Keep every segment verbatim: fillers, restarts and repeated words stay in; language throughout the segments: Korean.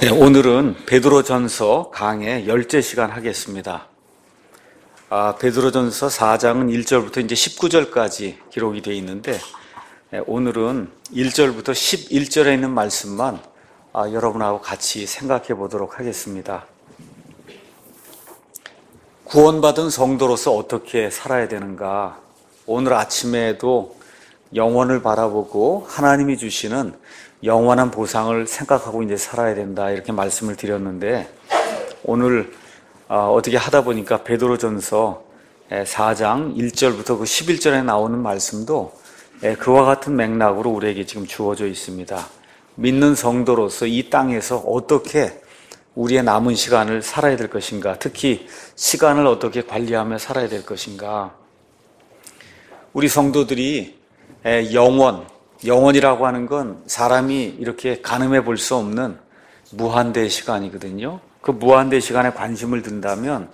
네, 오늘은 베드로전서 강의 열째 시간 하겠습니다. 아, 베드로전서 사 장은 일 절부터 이제 십구 절까지 기록이 되어 있는데, 네, 오늘은 일 절부터 십일 절에 있는 말씀만 아, 여러분하고 같이 생각해 보도록 하겠습니다. 구원받은 성도로서 어떻게 살아야 되는가? 오늘 아침에도 영원을 바라보고 하나님이 주시는 영원한 보상을 생각하고 이제 살아야 된다, 이렇게 말씀을 드렸는데, 오늘 어떻게 하다 보니까 베드로전서 사 장 일 절부터 그 십일 절에 나오는 말씀도 그와 같은 맥락으로 우리에게 지금 주어져 있습니다. 믿는 성도로서 이 땅에서 어떻게 우리의 남은 시간을 살아야 될 것인가, 특히 시간을 어떻게 관리하며 살아야 될 것인가. 우리 성도들이 영원, 영원이라고 하는 건 사람이 이렇게 가늠해 볼 수 없는 무한대의 시간이거든요. 그 무한대의 시간에 관심을 둔다면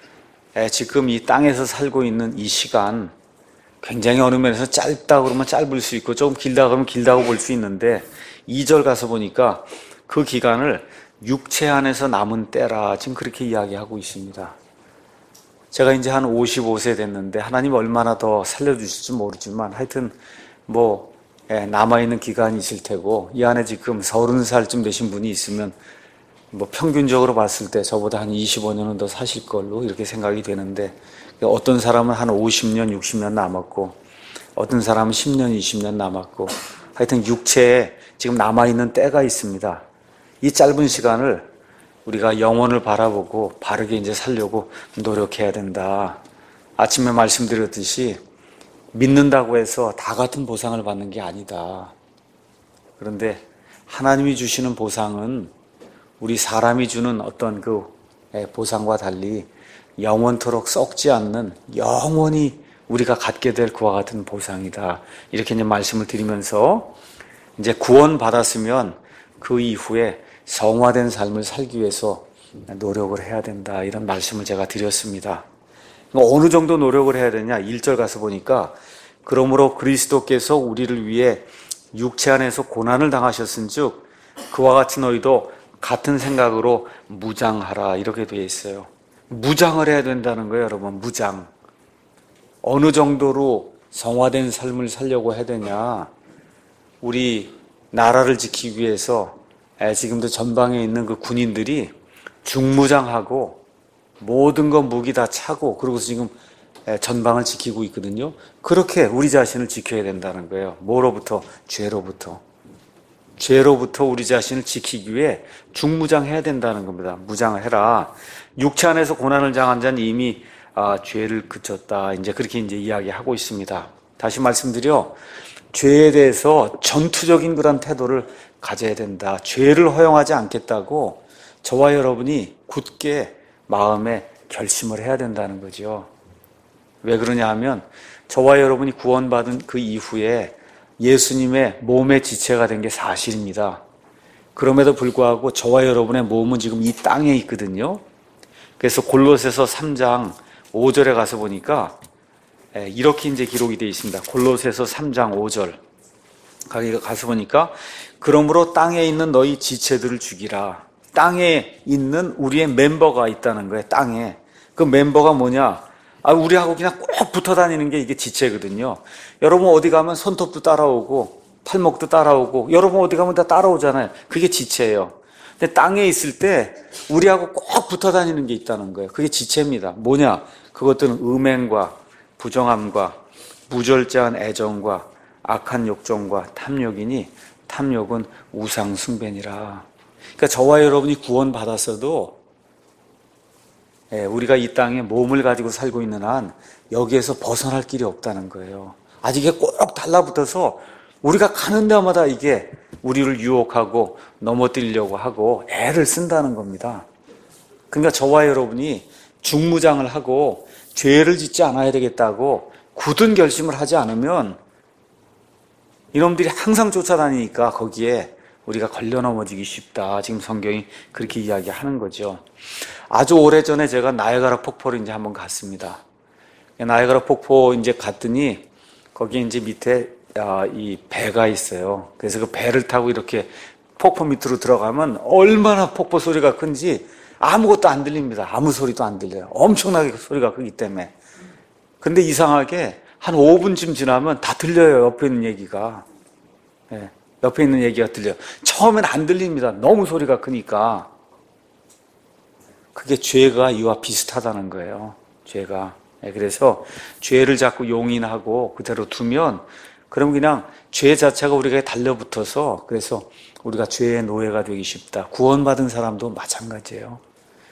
지금 이 땅에서 살고 있는 이 시간, 굉장히 어느 면에서 짧다 그러면 짧을 수 있고 조금 길다 그러면 길다고 볼 수 있는데, 이 절 가서 보니까 그 기간을 육체 안에서 남은 때라, 지금 그렇게 이야기하고 있습니다. 제가 이제 한 오십오 세 됐는데 하나님 얼마나 더 살려주실지 모르지만, 하여튼 뭐 남아있는 기간이 있을 테고, 이 안에 지금 서른 살쯤 되신 분이 있으면 뭐 평균적으로 봤을 때 저보다 한 이십오 년은 더 사실 걸로 이렇게 생각이 되는데, 어떤 사람은 한 오십 년, 육십 년 남았고, 어떤 사람은 십 년, 이십 년 남았고, 하여튼 육체에 지금 남아있는 때가 있습니다. 이 짧은 시간을 우리가 영혼을 바라보고 바르게 이제 살려고 노력해야 된다. 아침에 말씀드렸듯이 믿는다고 해서 다 같은 보상을 받는 게 아니다. 그런데 하나님이 주시는 보상은 우리 사람이 주는 어떤 그 보상과 달리 영원토록 썩지 않는, 영원히 우리가 갖게 될 그와 같은 보상이다. 이렇게 이제 말씀을 드리면서, 이제 구원 받았으면 그 이후에 성화된 삶을 살기 위해서 노력을 해야 된다, 이런 말씀을 제가 드렸습니다. 어느 정도 노력을 해야 되냐? 일 절 가서 보니까, 그러므로 그리스도께서 우리를 위해 육체 안에서 고난을 당하셨은즉 그와 같이 너희도 같은 생각으로 무장하라, 이렇게 되어 있어요. 무장을 해야 된다는 거예요, 여러분. 무장. 어느 정도로 성화된 삶을 살려고 해야 되냐? 우리 나라를 지키기 위해서 지금도 전방에 있는 그 군인들이 중무장하고 모든 거 무기 다 차고, 그러고서 지금 전방을 지키고 있거든요. 그렇게 우리 자신을 지켜야 된다는 거예요. 뭐로부터? 죄로부터. 죄로부터 우리 자신을 지키기 위해 중무장해야 된다는 겁니다. 무장을 해라. 육체 안에서 고난을 당한 자는 이미 아, 죄를 그쳤다, 이제 그렇게 이제 이야기하고 있습니다. 다시 말씀드려, 죄에 대해서 전투적인 그런 태도를 가져야 된다. 죄를 허용하지 않겠다고 저와 여러분이 굳게 마음에 결심을 해야 된다는 거죠. 왜 그러냐 하면, 저와 여러분이 구원받은 그 이후에 예수님의 몸의 지체가 된 게 사실입니다. 그럼에도 불구하고 저와 여러분의 몸은 지금 이 땅에 있거든요. 그래서 골로새서 삼 장 오 절에 가서 보니까 이렇게 이제 기록이 되어 있습니다. 골로새서 삼 장 오 절. 거기 가서 보니까, 그러므로 땅에 있는 너희 지체들을 죽이라. 땅에 있는 우리의 멤버가 있다는 거예요. 땅에. 그 멤버가 뭐냐? 아, 우리하고 그냥 꼭 붙어 다니는 게 이게 지체거든요. 여러분 어디 가면 손톱도 따라오고 팔목도 따라오고, 여러분 어디 가면 다 따라오잖아요. 그게 지체예요. 근데 땅에 있을 때 우리하고 꼭 붙어 다니는 게 있다는 거예요. 그게 지체입니다. 뭐냐? 그것들은 음행과 부정함과 무절제한 애정과 악한 욕정과 탐욕이니, 탐욕은 우상 숭배니라. 그러니까 저와 여러분이 구원받았어도 우리가 이 땅에 몸을 가지고 살고 있는 한 여기에서 벗어날 길이 없다는 거예요. 아직 이게 꼭 달라붙어서 우리가 가는 데마다 이게 우리를 유혹하고 넘어뜨리려고 하고 애를 쓴다는 겁니다. 그러니까 저와 여러분이 중무장을 하고 죄를 짓지 않아야 되겠다고 굳은 결심을 하지 않으면, 이놈들이 항상 쫓아다니니까 거기에 우리가 걸려 넘어지기 쉽다. 지금 성경이 그렇게 이야기하는 거죠. 아주 오래전에 제가 나이아가라 폭포를 이제 한번 갔습니다. 나이아가라 폭포 이제 갔더니 거기 이제 밑에 이 배가 있어요. 그래서 그 배를 타고 이렇게 폭포 밑으로 들어가면 얼마나 폭포 소리가 큰지 아무것도 안 들립니다. 아무 소리도 안 들려요. 엄청나게 소리가 크기 때문에. 근데 이상하게 한 오 분쯤 지나면 다 들려요. 옆에 있는 얘기가. 네, 옆에 있는 얘기가 들려요. 처음엔 안 들립니다. 너무 소리가 크니까. 그게 죄가 이와 비슷하다는 거예요. 죄가. 네, 그래서 죄를 자꾸 용인하고 그대로 두면 그럼 그냥 죄 자체가 우리에게 달려붙어서 그래서 우리가 죄의 노예가 되기 쉽다. 구원받은 사람도 마찬가지예요.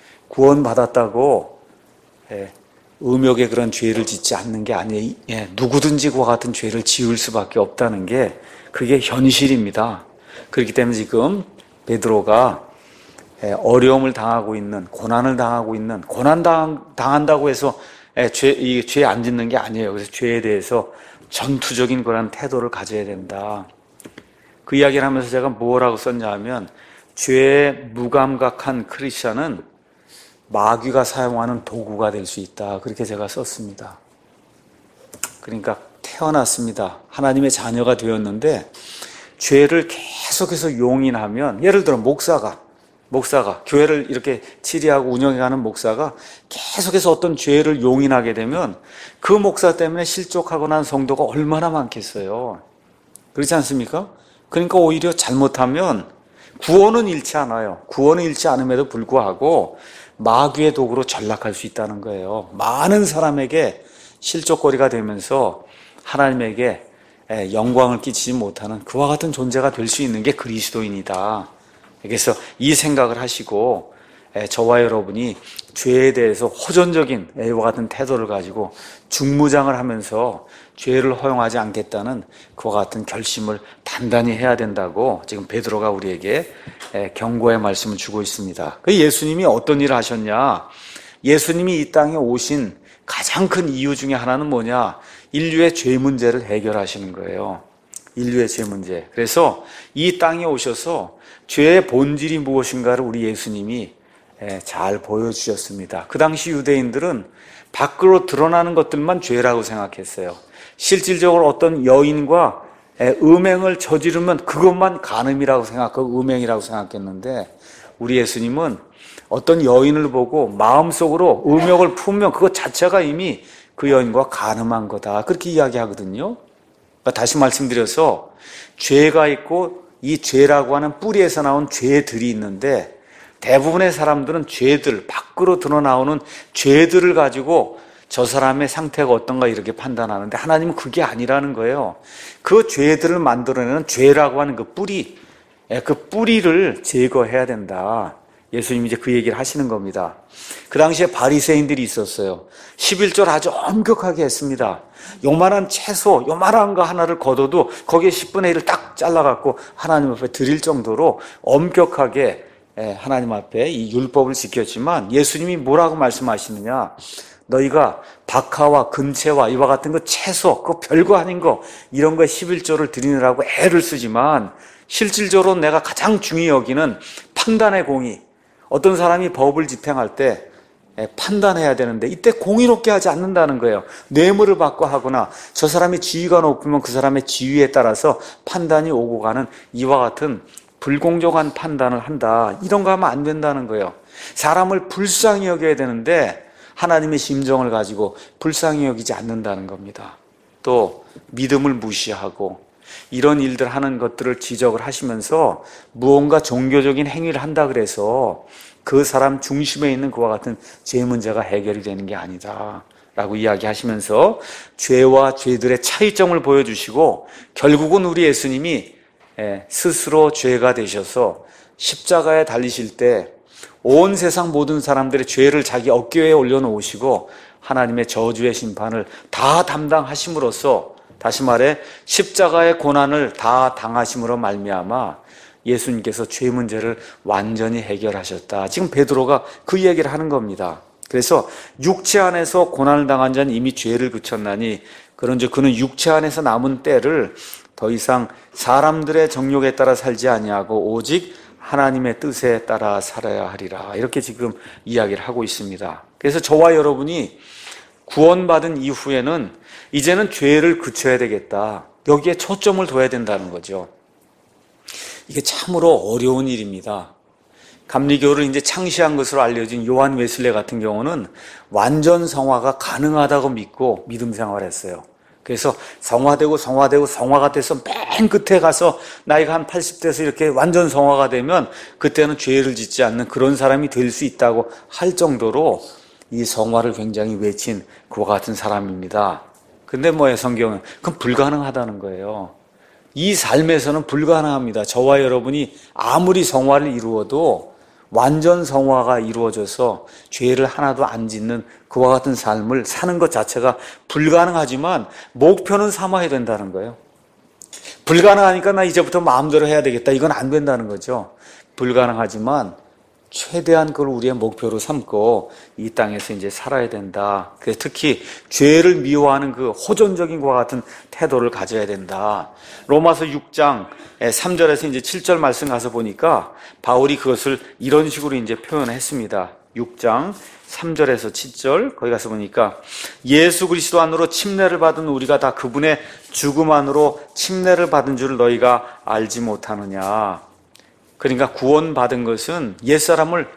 구원받았다고 예, 음욕의 그런 죄를 짓지 않는 게 아니에요. 예, 누구든지 그와 같은 죄를 지을 수밖에 없다는 게 그게 현실입니다. 그렇기 때문에 지금 베드로가 예, 어려움을 당하고 있는, 고난을 당하고 있는, 고난 당, 당한다고 해서 예, 죄, 이 죄 안 짓는 게 아니에요. 그래서 죄에 대해서 전투적인 그런 태도를 가져야 된다. 그 이야기를 하면서 제가 뭐라고 썼냐 하면 죄에 무감각한 크리스천은 마귀가 사용하는 도구가 될 수 있다. 그렇게 제가 썼습니다. 그러니까 태어났습니다. 하나님의 자녀가 되었는데 죄를 계속해서 용인하면 예를 들어 목사가 목사가 교회를 이렇게 치리하고 운영해가는 목사가 계속해서 어떤 죄를 용인하게 되면 그 목사 때문에 실족하고 난 성도가 얼마나 많겠어요. 그렇지 않습니까? 그러니까 오히려 잘못하면 구원은 잃지 않아요. 구원은 잃지 않음에도 불구하고 마귀의 도구로 전락할 수 있다는 거예요. 많은 사람에게 실족거리가 되면서 하나님에게 영광을 끼치지 못하는 그와 같은 존재가 될 수 있는 게 그리스도인이다. 그래서 이 생각을 하시고 저와 여러분이 죄에 대해서 호전적인 이와 같은 태도를 가지고 중무장을 하면서 죄를 허용하지 않겠다는 그와 같은 결심을 단단히 해야 된다고 지금 베드로가 우리에게 경고의 말씀을 주고 있습니다. 예수님이 어떤 일을 하셨냐? 예수님이 이 땅에 오신 가장 큰 이유 중에 하나는 뭐냐? 인류의 죄 문제를 해결하시는 거예요. 인류의 죄 문제. 그래서 이 땅에 오셔서 죄의 본질이 무엇인가를 우리 예수님이 잘 보여주셨습니다. 그 당시 유대인들은 밖으로 드러나는 것들만 죄라고 생각했어요. 실질적으로 어떤 여인과 음행을 저지르면 그것만 간음이라고 생각하고 음행이라고 생각했는데 우리 예수님은 어떤 여인을 보고 마음속으로 음욕을 품으면 그것 자체가 이미 그 여인과 간음한 거다. 그렇게 이야기하거든요. 그러니까 다시 말씀드려서 죄가 있고 이 죄라고 하는 뿌리에서 나온 죄들이 있는데 대부분의 사람들은 죄들, 밖으로 드러나오는 죄들을 가지고 저 사람의 상태가 어떤가 이렇게 판단하는데 하나님은 그게 아니라는 거예요. 그 죄들을 만들어내는 죄라고 하는 그 뿌리, 그 뿌리를 제거해야 된다. 예수님이 이제 그 얘기를 하시는 겁니다. 그 당시에 바리새인들이 있었어요. 십일 절 아주 엄격하게 했습니다. 요만한 채소, 요만한 거 하나를 걷어도 거기에 십분의 일을 딱 잘라갖고 하나님 앞에 드릴 정도로 엄격하게 하나님 앞에 이 율법을 지켰지만 예수님이 뭐라고 말씀하시느냐? 너희가 박하와 근채와 이와 같은 거 채소, 그 별거 아닌 거 이런 거에 십일조를 드리느라고 애를 쓰지만 실질적으로 내가 가장 중요히 여기는 판단의 공의. 어떤 사람이 법을 집행할 때 판단해야 되는데 이때 공의롭게 하지 않는다는 거예요. 뇌물을 받고 하거나 저 사람의 지위가 높으면 그 사람의 지위에 따라서 판단이 오고 가는 이와 같은 불공정한 판단을 한다. 이런 거 하면 안 된다는 거예요. 사람을 불쌍히 여겨야 되는데 하나님의 심정을 가지고 불쌍히 여기지 않는다는 겁니다. 또 믿음을 무시하고 이런 일들 하는 것들을 지적을 하시면서 무언가 종교적인 행위를 한다 그래서 그 사람 중심에 있는 그와 같은 죄 문제가 해결이 되는 게 아니다 라고 이야기하시면서 죄와 죄들의 차이점을 보여주시고 결국은 우리 예수님이 스스로 죄가 되셔서 십자가에 달리실 때 온 세상 모든 사람들의 죄를 자기 어깨에 올려놓으시고 하나님의 저주의 심판을 다 담당하심으로써 다시 말해 십자가의 고난을 다 당하심으로 말미암아 예수님께서 죄 문제를 완전히 해결하셨다. 지금 베드로가 그 얘기를 하는 겁니다. 그래서 육체 안에서 고난을 당한 자는 이미 죄를 그쳤나니 그런즉 그는 육체 안에서 남은 때를 더 이상 사람들의 정욕에 따라 살지 아니하고 오직 하나님의 뜻에 따라 살아야 하리라. 이렇게 지금 이야기를 하고 있습니다. 그래서 저와 여러분이 구원받은 이후에는 이제는 죄를 그쳐야 되겠다. 여기에 초점을 둬야 된다는 거죠. 이게 참으로 어려운 일입니다. 감리교를 이제 창시한 것으로 알려진 요한 웨슬레 같은 경우는 완전 성화가 가능하다고 믿고 믿음 생활했어요. 그래서 성화되고 성화되고 성화가 돼서 맨 끝에 가서 나이가 한 팔십 대에서 이렇게 완전 성화가 되면 그때는 죄를 짓지 않는 그런 사람이 될 수 있다고 할 정도로 이 성화를 굉장히 외친 그와 같은 사람입니다. 근데 뭐예요, 성경은? 그건 불가능하다는 거예요. 이 삶에서는 불가능합니다. 저와 여러분이 아무리 성화를 이루어도 완전 성화가 이루어져서 죄를 하나도 안 짓는 그와 같은 삶을 사는 것 자체가 불가능하지만 목표는 삼아야 된다는 거예요. 불가능하니까 나 이제부터 마음대로 해야 되겠다. 이건 안 된다는 거죠. 불가능하지만 최대한 그걸 우리의 목표로 삼고 이 땅에서 이제 살아야 된다. 그래서 특히 죄를 미워하는 그 호전적인 것과 같은 태도를 가져야 된다. 로마서 육 장 삼 절에서 이제 칠 절 말씀 가서 보니까 바울이 그것을 이런 식으로 이제 표현했습니다. 육 장 삼 절에서 칠 절 거기 가서 보니까 예수 그리스도 안으로 침례를 받은 우리가 다 그분의 죽음 안으로 침례를 받은 줄 너희가 알지 못하느냐. 그러니까 구원받은 것은 옛사람을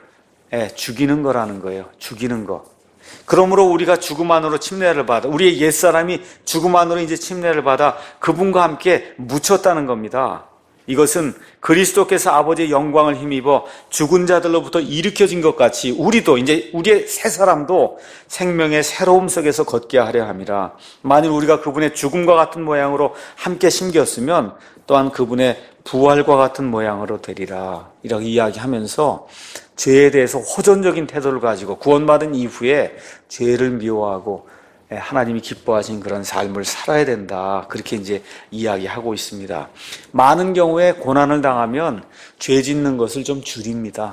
죽이는 거라는 거예요. 죽이는 거. 그러므로 우리가 죽음 안으로 침례를 받아, 우리의 옛사람이 죽음 안으로 이제 침례를 받아 그분과 함께 묻혔다는 겁니다. 이것은 그리스도께서 아버지의 영광을 힘입어 죽은 자들로부터 일으켜진 것 같이 우리도 이제 우리의 새 사람도 생명의 새로움 속에서 걷게 하려 함이라. 만일 우리가 그분의 죽음과 같은 모양으로 함께 심겼으면 또한 그분의 부활과 같은 모양으로 되리라. 이렇게 이야기하면서 죄에 대해서 호전적인 태도를 가지고 구원받은 이후에 죄를 미워하고 하나님이 기뻐하신 그런 삶을 살아야 된다. 그렇게 이제 이야기하고 있습니다. 많은 경우에 고난을 당하면 죄 짓는 것을 좀 줄입니다.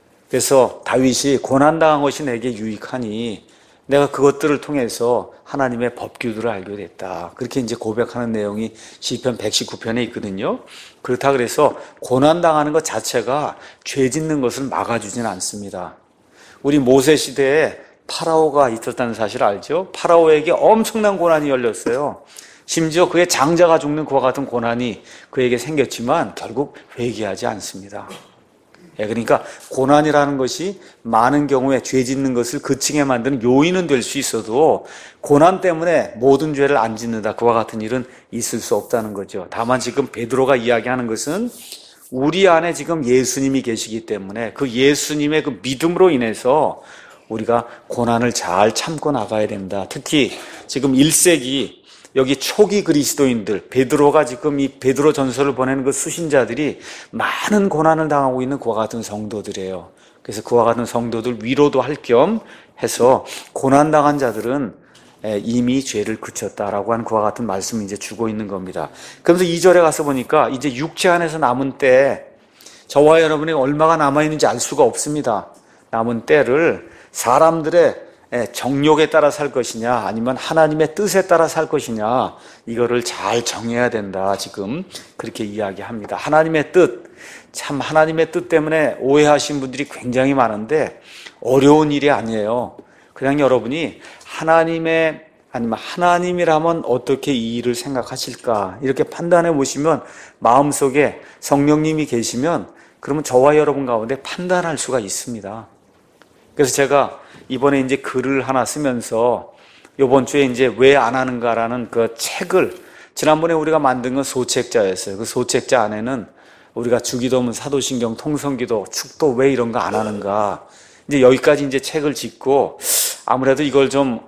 그래서 다윗이 고난당한 것이 내게 유익하니 내가 그것들을 통해서 하나님의 법규들을 알게 됐다. 그렇게 이제 고백하는 내용이 시편 백십구 편에 있거든요. 그렇다 그래서 고난당하는 것 자체가 죄 짓는 것을 막아주지는 않습니다. 우리 모세 시대에 파라오가 있었다는 사실 알죠? 파라오에게 엄청난 고난이 열렸어요. 심지어 그의 장자가 죽는 그와 같은 고난이 그에게 생겼지만 결국 회개하지 않습니다. 그러니까 고난이라는 것이 많은 경우에 죄 짓는 것을 그치게 만드는 요인은 될 수 있어도 고난 때문에 모든 죄를 안 짓는다. 그와 같은 일은 있을 수 없다는 거죠. 다만 지금 베드로가 이야기하는 것은 우리 안에 지금 예수님이 계시기 때문에 그 예수님의 그 믿음으로 인해서 우리가 고난을 잘 참고 나가야 된다. 특히 지금 일 세기 여기 초기 그리스도인들, 베드로가 지금 이 베드로 전서를 보내는 그 수신자들이 많은 고난을 당하고 있는 그와 같은 성도들이에요. 그래서 그와 같은 성도들 위로도 할 겸 해서 고난당한 자들은 이미 죄를 그쳤다라고 하는 그와 같은 말씀을 이제 주고 있는 겁니다. 그러면서 이 절에 가서 보니까 이제 육체 안에서 남은 때, 저와 여러분이 얼마가 남아있는지 알 수가 없습니다. 남은 때를 사람들의 정욕에 따라 살 것이냐 아니면 하나님의 뜻에 따라 살 것이냐, 이거를 잘 정해야 된다. 지금 그렇게 이야기합니다. 하나님의 뜻, 참 하나님의 뜻 때문에 오해하신 분들이 굉장히 많은데 어려운 일이 아니에요. 그냥 여러분이 하나님의 아니면 하나님이라면 어떻게 이 일을 생각하실까 이렇게 판단해 보시면, 마음속에 성령님이 계시면 그러면 저와 여러분 가운데 판단할 수가 있습니다. 그래서 제가 이번에 이제 글을 하나 쓰면서 이번 주에 이제 왜 안 하는가라는 그 책을, 지난번에 우리가 만든 건 소책자였어요. 그 소책자 안에는 우리가 주기도문, 사도신경, 통성기도, 축도 왜 이런 거 안 하는가, 이제 여기까지 이제 책을 짓고 아무래도 이걸 좀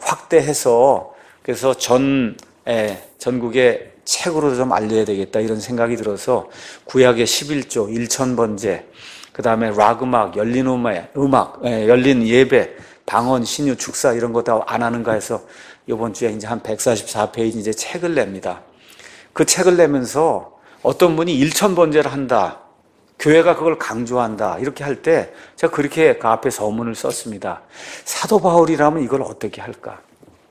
확대해서 그래서 전 에, 전국에 책으로 좀 알려야 되겠다 이런 생각이 들어서 구약의 십일조, 일천번제, 그 다음에 락 음악, 열린 음악, 음악 에, 열린 예배, 방언, 신유, 축사 이런 거 다 안 하는가 해서 이번 주에 이제 한 백사십사 페이지 이제 책을 냅니다. 그 책을 내면서 어떤 분이 일천번제를 한다, 교회가 그걸 강조한다 이렇게 할 때 제가 그렇게 그 앞에 서문을 썼습니다. 사도 바울이라면 이걸 어떻게 할까?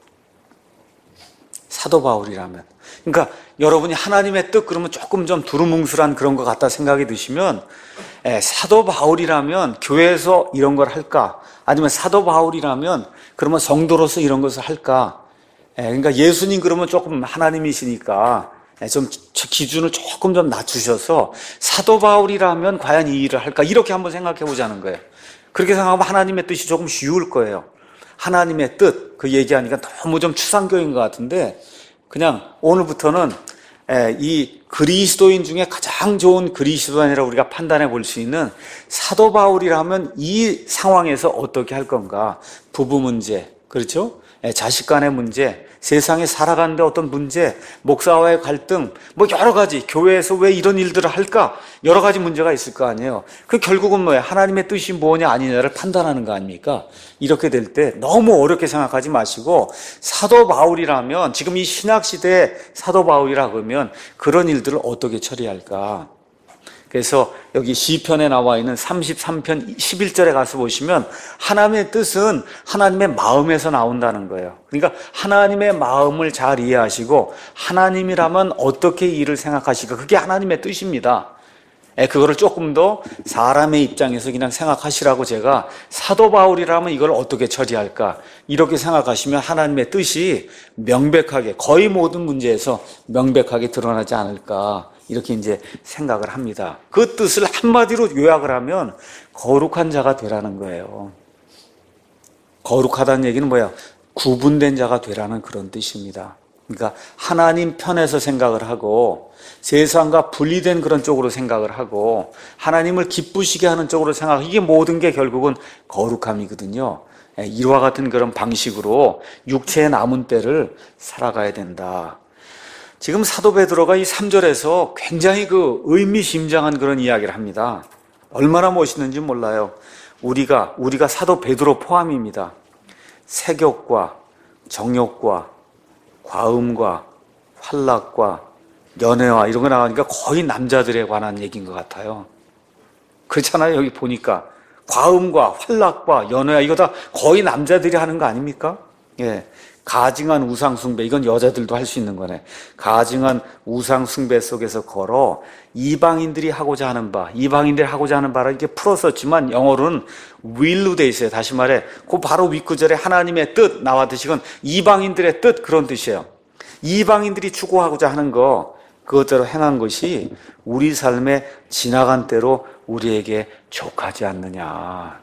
사도 바울이라면, 그러니까 여러분이 하나님의 뜻 그러면 조금 좀 두루뭉술한 그런 것 같다 생각이 드시면, 에, 사도 바울이라면 교회에서 이런 걸 할까? 아니면 사도 바울이라면 그러면 성도로서 이런 것을 할까? 에, 그러니까 예수님 그러면 조금 하나님이시니까 좀 기준을 조금 좀 낮추셔서 사도 바울이라면 과연 이 일을 할까? 이렇게 한번 생각해 보자는 거예요. 그렇게 생각하면 하나님의 뜻이 조금 쉬울 거예요. 하나님의 뜻, 그 얘기하니까 너무 좀 추상적인 것 같은데 그냥 오늘부터는 이 그리스도인 중에 가장 좋은 그리스도인이라고 우리가 판단해 볼 수 있는 사도 바울이라면 이 상황에서 어떻게 할 건가? 부부 문제, 그렇죠? 자식 간의 문제, 세상에 살아가는데 어떤 문제, 목사와의 갈등, 뭐 여러 가지, 교회에서 왜 이런 일들을 할까? 여러 가지 문제가 있을 거 아니에요. 그 결국은 뭐예요? 하나님의 뜻이 뭐냐 아니냐를 판단하는 거 아닙니까? 이렇게 될 때 너무 어렵게 생각하지 마시고 사도 바울이라면 지금 이 신약시대의 사도 바울이라 그러면 그런 일들을 어떻게 처리할까? 그래서 여기 시편에 나와 있는 삼십삼 편 십일 절에 가서 보시면 하나님의 뜻은 하나님의 마음에서 나온다는 거예요. 그러니까 하나님의 마음을 잘 이해하시고 하나님이라면 어떻게 일을 생각하실까? 그게 하나님의 뜻입니다. 그거를 조금 더 사람의 입장에서 그냥 생각하시라고 제가 사도 바울이라면 이걸 어떻게 처리할까? 이렇게 생각하시면 하나님의 뜻이 명백하게 거의 모든 문제에서 명백하게 드러나지 않을까? 이렇게 이제 생각을 합니다. 그 뜻을 한마디로 요약을 하면 거룩한 자가 되라는 거예요. 거룩하다는 얘기는 뭐야? 구분된 자가 되라는 그런 뜻입니다. 그러니까 하나님 편에서 생각을 하고 세상과 분리된 그런 쪽으로 생각을 하고 하나님을 기쁘시게 하는 쪽으로 생각하고 이게 모든 게 결국은 거룩함이거든요. 이와 같은 그런 방식으로 육체의 남은 때를 살아가야 된다. 지금 사도 베드로가 이 삼 절에서 굉장히 그 의미심장한 그런 이야기를 합니다. 얼마나 멋있는지 몰라요. 우리가, 우리가 사도 베드로 포함입니다. 색욕과 정욕과 과음과 환락과 연애와 이런 거 나가니까 거의 남자들에 관한 얘기인 것 같아요. 그렇잖아요. 여기 보니까 과음과 환락과 연애와 이거 다 거의 남자들이 하는 거 아닙니까? 예. 가증한 우상숭배, 이건 여자들도 할 수 있는 거네. 가증한 우상숭배 속에서 걸어 이방인들이 하고자 하는 바, 이방인들이 하고자 하는 바를 이렇게 풀었었지만 영어로는 will로 돼 있어요. 다시 말해, 그 바로 윗구절에 하나님의 뜻 나왔듯이 이건 이방인들의 뜻 그런 뜻이에요. 이방인들이 추구하고자 하는 거, 그것대로 행한 것이 우리 삶에 지나간 때로 우리에게 족하지 않느냐.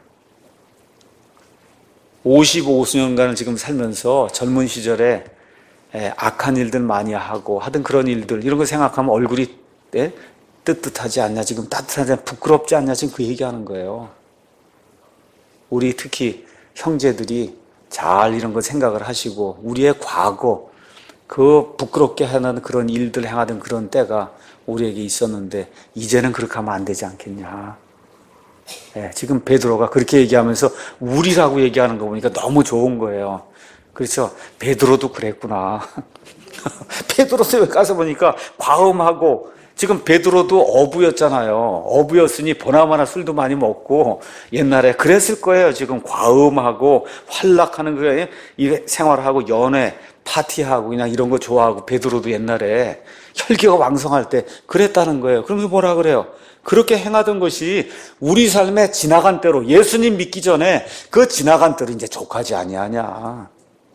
오십오 년간을 지금 살면서 젊은 시절에 악한 일들 많이 하고 하던 그런 일들 이런 거 생각하면 얼굴이 뜨뜻하지 않냐, 지금 따뜻하지 않냐, 부끄럽지 않냐, 지금 그 얘기하는 거예요. 우리 특히 형제들이 잘 이런 거 생각을 하시고 우리의 과거 그 부끄럽게 하는 그런 일들 행하던 그런 때가 우리에게 있었는데 이제는 그렇게 하면 안 되지 않겠냐. 네, 지금 베드로가 그렇게 얘기하면서 우리라고 얘기하는 거 보니까 너무 좋은 거예요. 그렇죠? 베드로도 그랬구나. 베드로도 왜 가서 보니까 과음하고 지금 베드로도 어부였잖아요. 어부였으니 보나마나 술도 많이 먹고 옛날에 그랬을 거예요. 지금 과음하고 활락하는 거에 이 생활하고 연애 파티하고 그냥 이런 거 좋아하고 베드로도 옛날에 혈기가 왕성할 때 그랬다는 거예요. 그럼 뭐라 그래요? 그렇게 행하던 것이 우리 삶에 지나간 때로 예수님 믿기 전에 그 지나간 때로 이제 족하지 아니하냐.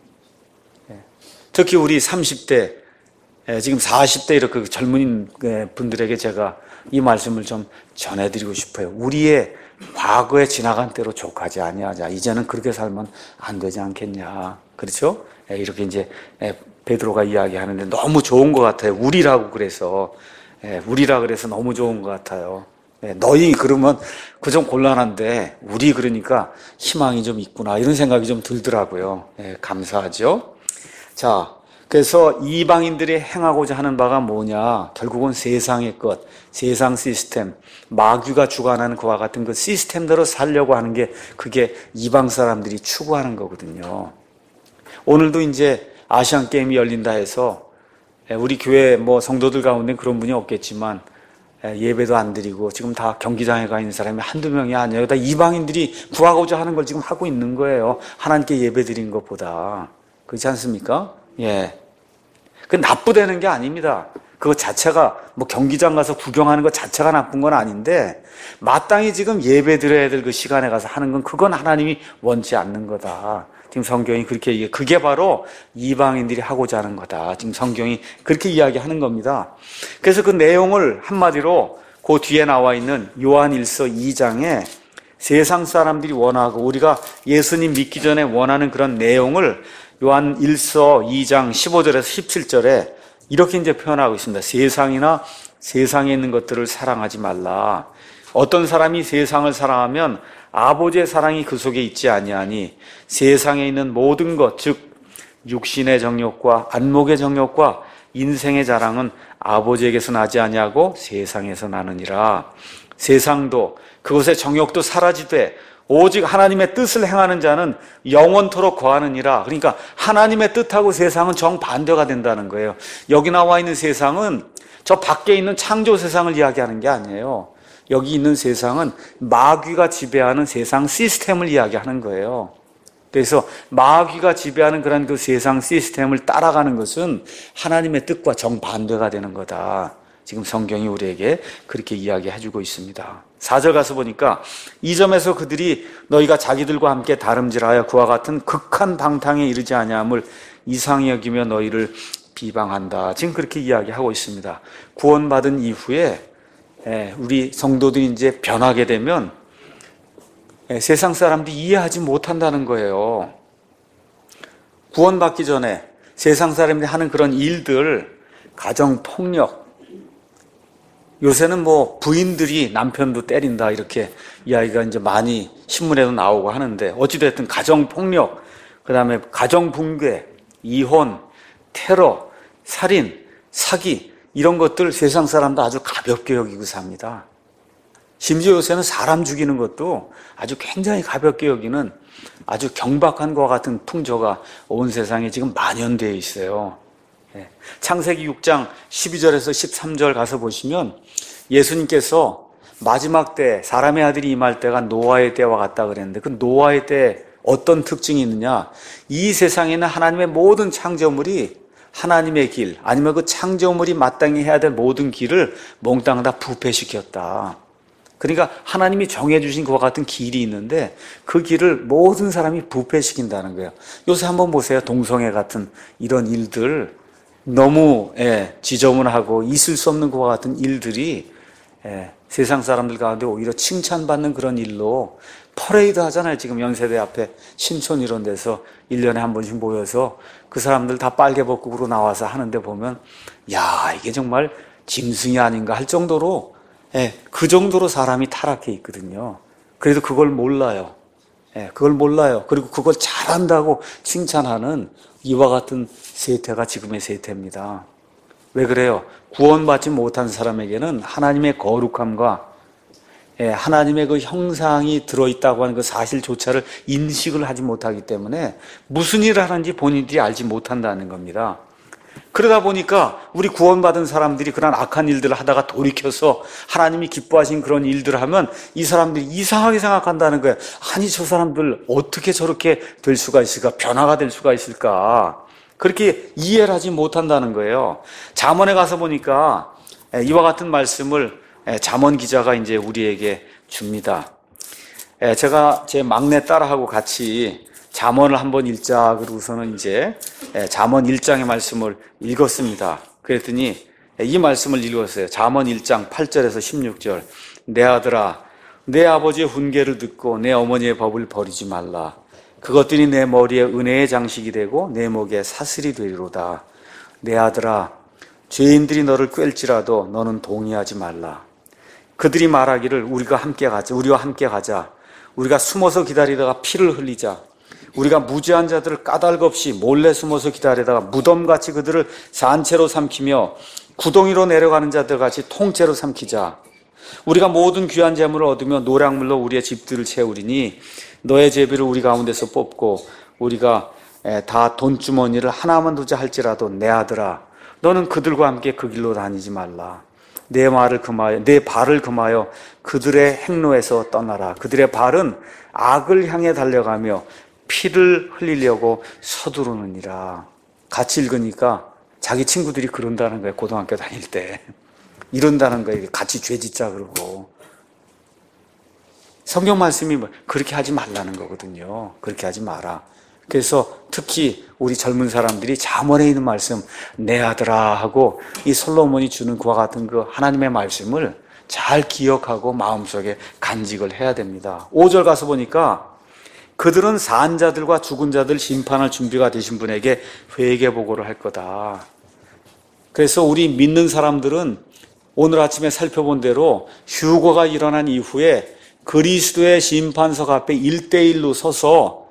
특히 우리 삼십 대, 지금 사십 대 이렇게 젊은 분들에게 제가 이 말씀을 좀 전해드리고 싶어요. 우리의 과거에 지나간 때로 족하지 아니하자. 이제는 그렇게 살면 안 되지 않겠냐. 그렇죠? 이렇게 이제 베드로가 이야기하는데 너무 좋은 것 같아요. 우리라고 그래서. 우리라 그래서 너무 좋은 것 같아요. 너희 그러면 그 좀 곤란한데 우리 그러니까 희망이 좀 있구나 이런 생각이 좀 들더라고요. 감사하죠. 자, 그래서 이방인들이 행하고자 하는 바가 뭐냐? 결국은 세상의 것, 세상 시스템, 마귀가 주관하는 그와 같은 그 시스템대로 살려고 하는 게 그게 이방 사람들이 추구하는 거거든요. 오늘도 이제 아시안 게임이 열린다 해서 우리 교회 뭐 성도들 가운데 그런 분이 없겠지만 예배도 안 드리고 지금 다 경기장에 가 있는 사람이 한두 명이 아니에요. 다 이방인들이 구하고자 하는 걸 지금 하고 있는 거예요. 하나님께 예배 드린 것보다. 그렇지 않습니까? 예. 그 나쁘다는 게 아닙니다. 그거 자체가 뭐 경기장 가서 구경하는 것 자체가 나쁜 건 아닌데 마땅히 지금 예배 드려야 될 그 시간에 가서 하는 건 그건 하나님이 원치 않는 거다. 지금 성경이 그렇게 얘기해. 그게 바로 이방인들이 하고자 하는 거다. 지금 성경이 그렇게 이야기하는 겁니다. 그래서 그 내용을 한마디로 그 뒤에 나와 있는 요한일서 이 장에 세상 사람들이 원하고 우리가 예수님 믿기 전에 원하는 그런 내용을 요한일서 이 장 십오 절에서 십칠 절에 이렇게 이제 표현하고 있습니다. 세상이나 세상에 있는 것들을 사랑하지 말라. 어떤 사람이 세상을 사랑하면 아버지의 사랑이 그 속에 있지 아니하니 세상에 있는 모든 것, 즉 육신의 정욕과 안목의 정욕과 인생의 자랑은 아버지에게서 나지 아니하고 세상에서 나느니라. 세상도 그것의 정욕도 사라지되 오직 하나님의 뜻을 행하는 자는 영원토록 거하느니라. 그러니까 하나님의 뜻하고 세상은 정반대가 된다는 거예요. 여기 나와 있는 세상은 저 밖에 있는 창조 세상을 이야기하는 게 아니에요. 여기 있는 세상은 마귀가 지배하는 세상 시스템을 이야기하는 거예요. 그래서 마귀가 지배하는 그런 그 세상 시스템을 따라가는 것은 하나님의 뜻과 정반대가 되는 거다. 지금 성경이 우리에게 그렇게 이야기해주고 있습니다. 사 절 가서 보니까 이 점에서 그들이 너희가 자기들과 함께 다름질하여 그와 같은 극한 방탕에 이르지 아니함을 이상히 여기며 너희를 비방한다. 지금 그렇게 이야기하고 있습니다. 구원받은 이후에 우리 성도들이 이제 변하게 되면 세상 사람들이 이해하지 못한다는 거예요. 구원받기 전에 세상 사람들이 하는 그런 일들, 가정폭력, 요새는 뭐 부인들이 남편도 때린다 이렇게 이야기가 이제 많이 신문에도 나오고 하는데 어찌됐든 가정폭력, 그 다음에 가정붕괴, 이혼, 테러, 살인, 사기 이런 것들 세상 사람도 아주 가볍게 여기고 삽니다. 심지어 요새는 사람 죽이는 것도 아주 굉장히 가볍게 여기는 아주 경박한 것과 같은 풍조가 온 세상에 지금 만연되어 있어요. 창세기 육 장 십이 절에서 십삼 절 가서 보시면 예수님께서 마지막 때 사람의 아들이 임할 때가 노아의 때와 같다 그랬는데 그 노아의 때 어떤 특징이 있느냐? 이 세상에는 하나님의 모든 창조물이 하나님의 길 아니면 그 창조물이 마땅히 해야 될 모든 길을 몽땅 다 부패시켰다. 그러니까 하나님이 정해주신 그와 같은 길이 있는데 그 길을 모든 사람이 부패시킨다는 거예요. 요새 한번 보세요. 동성애 같은 이런 일들 너무 예, 지저분하고 있을 수 없는 그와 같은 일들이 예, 세상 사람들 가운데 오히려 칭찬받는 그런 일로 퍼레이드 하잖아요. 지금 연세대 앞에 신촌 이런 데서 일 년에 한 번씩 모여서 그 사람들 다 빨개벗고로 나와서 하는데 보면 야 이게 정말 짐승이 아닌가 할 정도로 예, 그 정도로 사람이 타락해 있거든요. 그래도 그걸 몰라요. 예, 그걸 몰라요. 그리고 그걸 잘한다고 칭찬하는 이와 같은 세태가 지금의 세태입니다. 왜 그래요? 구원받지 못한 사람에게는 하나님의 거룩함과 예, 하나님의 그 형상이 들어있다고 하는 그 사실조차를 인식을 하지 못하기 때문에 무슨 일을 하는지 본인들이 알지 못한다는 겁니다. 그러다 보니까 우리 구원받은 사람들이 그런 악한 일들을 하다가 돌이켜서 하나님이 기뻐하신 그런 일들을 하면 이 사람들이 이상하게 생각한다는 거예요. 아니 저 사람들 어떻게 저렇게 될 수가 있을까? 변화가 될 수가 있을까? 그렇게 이해를 하지 못한다는 거예요. 잠언에 가서 보니까 이와 같은 말씀을 잠언 기자가 이제 우리에게 줍니다. 제가 제 막내 딸하고 같이 잠언을 한번 읽자 그러고서는 이제 잠언 일 장의 말씀을 읽었습니다. 그랬더니 이 말씀을 읽었어요. 잠언 일 장 팔 절에서 십육 절. 내 아들아, 내 아버지의 훈계를 듣고 내 어머니의 법을 버리지 말라. 그것들이 내 머리에 은혜의 장식이 되고 내 목에 사슬이 되리로다. 내 아들아, 죄인들이 너를 꿰일지라도 너는 동의하지 말라. 그들이 말하기를 우리가 함께 가자, 우리와 함께 가자. 우리가 숨어서 기다리다가 피를 흘리자. 우리가 무죄한 자들을 까닭없이 몰래 숨어서 기다리다가 무덤같이 그들을 산채로 삼키며 구덩이로 내려가는 자들같이 통째로 삼키자. 우리가 모든 귀한 재물을 얻으며 노량물로 우리의 집들을 채우리니 너의 제비를 우리 가운데서 뽑고 우리가 다 돈주머니를 하나만 두자 할지라도 내 아들아 너는 그들과 함께 그 길로 다니지 말라. 내 말을 금하여 내 발을 금하여 그들의 행로에서 떠나라. 그들의 발은 악을 향해 달려가며 피를 흘리려고 서두르느니라. 같이 읽으니까 자기 친구들이 그런다는 거예요. 고등학교 다닐 때 이런다는 거예요. 같이 죄 짓자 그러고. 성경 말씀이 그렇게 하지 말라는 거거든요. 그렇게 하지 마라. 그래서 특히 우리 젊은 사람들이 잠언에 있는 말씀 내 아들아 하고 이 솔로몬이 주는 그와 같은 그 하나님의 말씀을 잘 기억하고 마음속에 간직을 해야 됩니다. 오 절 가서 보니까 그들은 산 자들과 죽은 자들 심판할 준비가 되신 분에게 회개 보고를 할 거다. 그래서 우리 믿는 사람들은 오늘 아침에 살펴본 대로 휴거가 일어난 이후에 그리스도의 심판석 앞에 일대일로 서서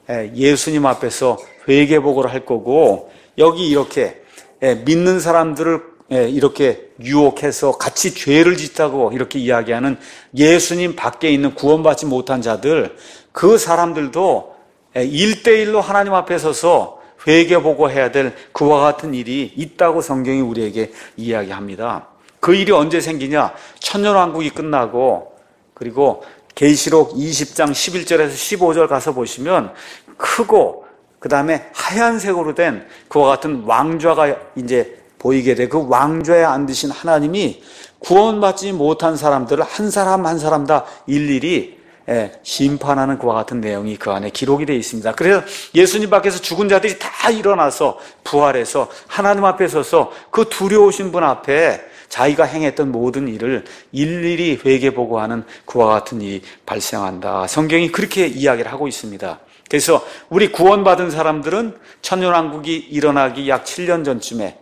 예수님 앞에서 회개 보고를 할 거고, 여기 이렇게 믿는 사람들을 이렇게 유혹해서 같이 죄를 짓다고 이렇게 이야기하는 예수님 밖에 있는 구원받지 못한 자들, 그 사람들도 일대일로 하나님 앞에 서서 회개 보고해야 될 그와 같은 일이 있다고 성경이 우리에게 이야기합니다. 그 일이 언제 생기냐? 천년왕국이 끝나고, 그리고 계시록 이십 장 십일 절에서 십오 절 가서 보시면 크고 그 다음에 하얀색으로 된 그와 같은 왕좌가 이제 보이게 돼. 그 왕좌에 앉으신 하나님이 구원받지 못한 사람들을 한 사람 한 사람 다 일일이 심판하는 그와 같은 내용이 그 안에 기록이 되어 있습니다. 그래서 예수님 밖에서 죽은 자들이 다 일어나서 부활해서 하나님 앞에 서서 그 두려우신 분 앞에 자기가 행했던 모든 일을 일일이 회개 보고하는 그와 같은 일이 발생한다. 성경이 그렇게 이야기를 하고 있습니다. 그래서 우리 구원받은 사람들은 천년왕국이 일어나기 약 칠 년 전쯤에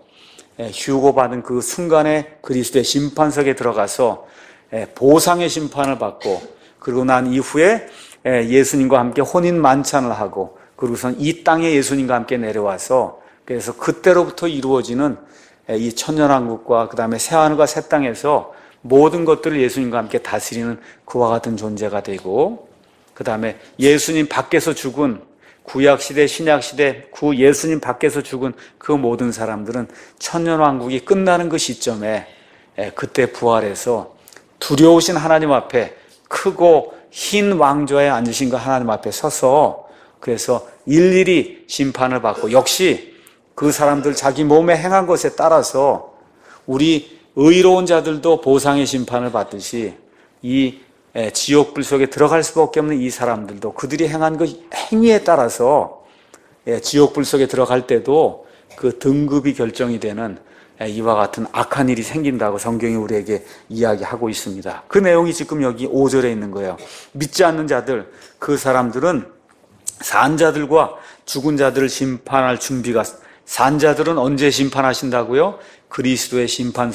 휴거받은 그 순간에 그리스도의 심판석에 들어가서 보상의 심판을 받고, 그리고 난 이후에 예수님과 함께 혼인 만찬을 하고, 그리고선 이 땅에 예수님과 함께 내려와서, 그래서 그때로부터 이루어지는 이 천년왕국과 그 다음에 새하늘과 새 땅에서 모든 것들을 예수님과 함께 다스리는 그와 같은 존재가 되고, 그 다음에 예수님 밖에서 죽은 구약시대 신약시대 구 예수님 밖에서 죽은 그 모든 사람들은 천년왕국이 끝나는 그 시점에 그때 부활해서 두려우신 하나님 앞에 크고 흰 왕좌에 앉으신 그 하나님 앞에 서서, 그래서 일일이 심판을 받고, 역시 그 사람들 자기 몸에 행한 것에 따라서 우리 의로운 자들도 보상의 심판을 받듯이 이 지옥불 속에 들어갈 수밖에 없는 이 사람들도 그들이 행한 그 행위에 따라서 지옥불 속에 들어갈 때도 그 등급이 결정이 되는 이와 같은 악한 일이 생긴다고 성경이 우리에게 이야기하고 있습니다. 그 내용이 지금 여기 오 절에 있는 거예요. 믿지 않는 자들, 그 사람들은 산 자들과 죽은 자들을 심판할 준비가, 산 자들은 언제 심판하신다고요? 그리스도의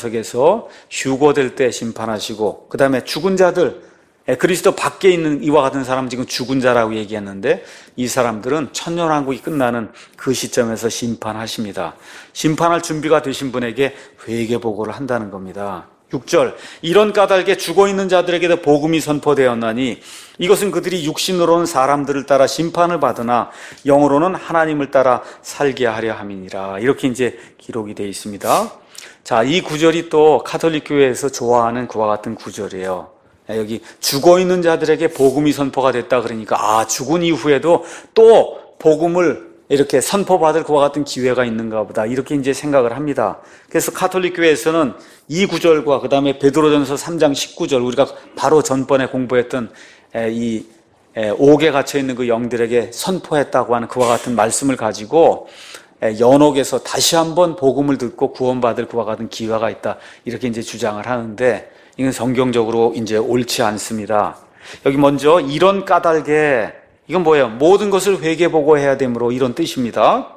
심판석에서 휴거될 때 심판하시고, 그 다음에 죽은 자들, 그리스도 밖에 있는 이와 같은 사람은 지금 죽은 자라고 얘기했는데, 이 사람들은 천년왕국이 끝나는 그 시점에서 심판하십니다. 심판할 준비가 되신 분에게 회개 보고를 한다는 겁니다. 육 절, 이런 까닭에 죽어있는 자들에게도 복음이 선포되었나니 이것은 그들이 육신으로는 사람들을 따라 심판을 받으나 영으로는 하나님을 따라 살게 하려 함이니라. 이렇게 이제 기록이 되어 있습니다. 자, 이 구절이 또 가톨릭 교회에서 좋아하는 그와 같은 구절이에요. 여기 죽어있는 자들에게 복음이 선포가 됐다 그러니까, 아, 죽은 이후에도 또 복음을 이렇게 선포받을 그와 같은 기회가 있는가 보다, 이렇게 이제 생각을 합니다. 그래서 가톨릭 교회에서는 이 구절과 그 다음에 베드로전서 삼 장 십구 절, 우리가 바로 전번에 공부했던 이 옥에 갇혀있는 그 영들에게 선포했다고 하는 그와 같은 말씀을 가지고 연옥에서 다시 한번 복음을 듣고 구원받을 그와 같은 기회가 있다, 이렇게 이제 주장을 하는데, 이건 성경적으로 이제 옳지 않습니다. 여기 먼저 이런 까닭에, 이건 뭐예요? 모든 것을 회개보고해야 되므로, 이런 뜻입니다.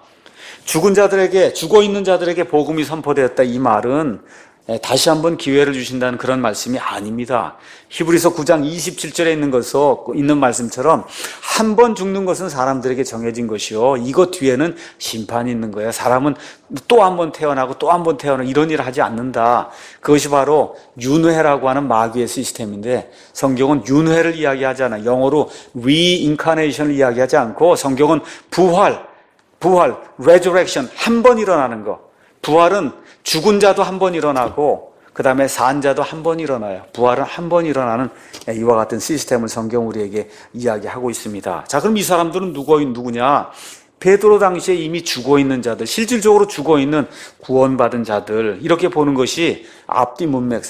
죽은 자들에게, 죽어있는 자들에게 복음이 선포되었다, 이 말은 다시 한번 기회를 주신다는 그런 말씀이 아닙니다. 히브리서 구 장 이십칠 절에 있는 것서 있는 말씀처럼 한 번 죽는 것은 사람들에게 정해진 것이요, 이것 뒤에는 심판이 있는 거예요. 사람은 또 한 번 태어나고 또 한 번 태어나고 이런 일을 하지 않는다. 그것이 바로 윤회라고 하는 마귀의 시스템인데, 성경은 윤회를 이야기하지 않아요. 영어로 reincarnation을 이야기하지 않고 성경은 부활, 부활, resurrection, 한 번 일어나는 거. 부활은 죽은 자도 한 번 일어나고 그 다음에 산 자도 한 번 일어나요. 부활은 한 번 일어나는 이와 같은 시스템을 성경 우리에게 이야기하고 있습니다. 자, 그럼 이 사람들은 누구, 누구냐? 베드로 당시에 이미 죽어있는 자들, 실질적으로 죽어있는 구원받은 자들, 이렇게 보는 것이 앞뒤 문맥상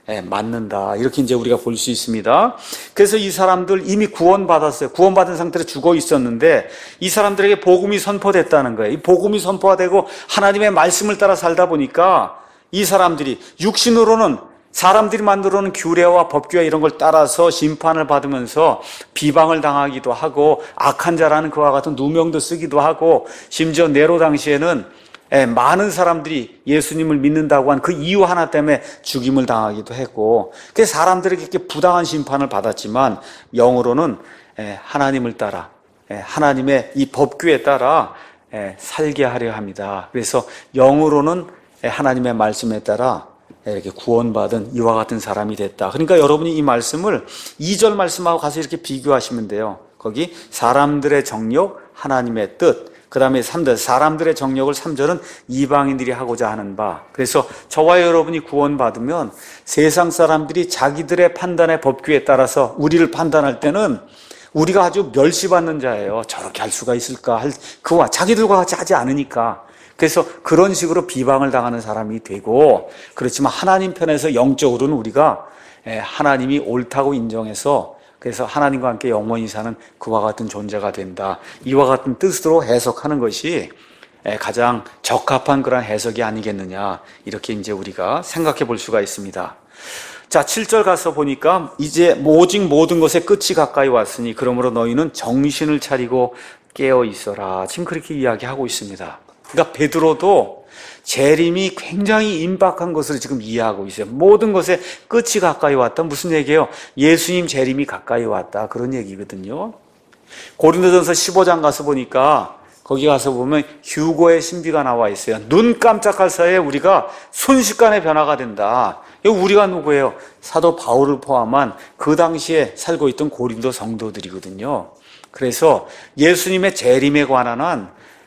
예, 맞는다. 이렇게 이제 우리가 볼 수 있습니다. 그래서 이 사람들 이미 구원받았어요. 구원받은 상태로 죽어 있었는데 이 사람들에게 복음이 선포됐다는 거예요. 이 복음이 선포가 되고 하나님의 말씀을 따라 살다 보니까 이 사람들이 육신으로는 사람들이 만들어 놓은 규례와 법규와 이런 걸 따라서 심판을 받으면서 비방을 당하기도 하고 악한 자라는 그와 같은 누명도 쓰기도 하고 심지어 네로 당시에는 많은 사람들이 예수님을 믿는다고 한 그 이유 하나 때문에 죽임을 당하기도 했고, 그 사람들에게 이렇게 부당한 심판을 받았지만 영으로는 하나님을 따라, 하나님의 이 법규에 따라 살게 하려 합니다. 그래서 영으로는 하나님의 말씀에 따라 이렇게 구원받은 이와 같은 사람이 됐다. 그러니까 여러분이 이 말씀을 이 절 말씀하고 가서 이렇게 비교하시면 돼요. 거기 사람들의 정욕, 하나님의 뜻, 그 다음에 삼 절 사람들의 정욕을 삼 절은 이방인들이 하고자 하는 바. 그래서 저와 여러분이 구원받으면 세상 사람들이 자기들의 판단의 법규에 따라서 우리를 판단할 때는 우리가 아주 멸시받는 자예요. 저렇게 할 수가 있을까 할 그와 자기들과 같이 하지 않으니까. 그래서 그런 식으로 비방을 당하는 사람이 되고, 그렇지만 하나님 편에서 영적으로는 우리가 하나님이 옳다고 인정해서 그래서 하나님과 함께 영원히 사는 그와 같은 존재가 된다. 이와 같은 뜻으로 해석하는 것이 가장 적합한 그런 해석이 아니겠느냐. 이렇게 이제 우리가 생각해 볼 수가 있습니다. 자, 칠 절 가서 보니까 이제 오직 모든 것의 끝이 가까이 왔으니 그러므로 너희는 정신을 차리고 깨어 있어라. 지금 그렇게 이야기하고 있습니다. 그러니까 베드로도 재림이 굉장히 임박한 것을 지금 이해하고 있어요. 모든 것에 끝이 가까이 왔다. 무슨 얘기예요? 예수님 재림이 가까이 왔다. 그런 얘기거든요. 고린도전서 십오 장 가서 보니까 거기 가서 보면 휴거의 신비가 나와 있어요. 눈 깜짝할 사이에 우리가 순식간에 변화가 된다. 우리가 누구예요? 사도 바울을 포함한 그 당시에 살고 있던 고린도 성도들이거든요. 그래서 예수님의 재림에 관한 한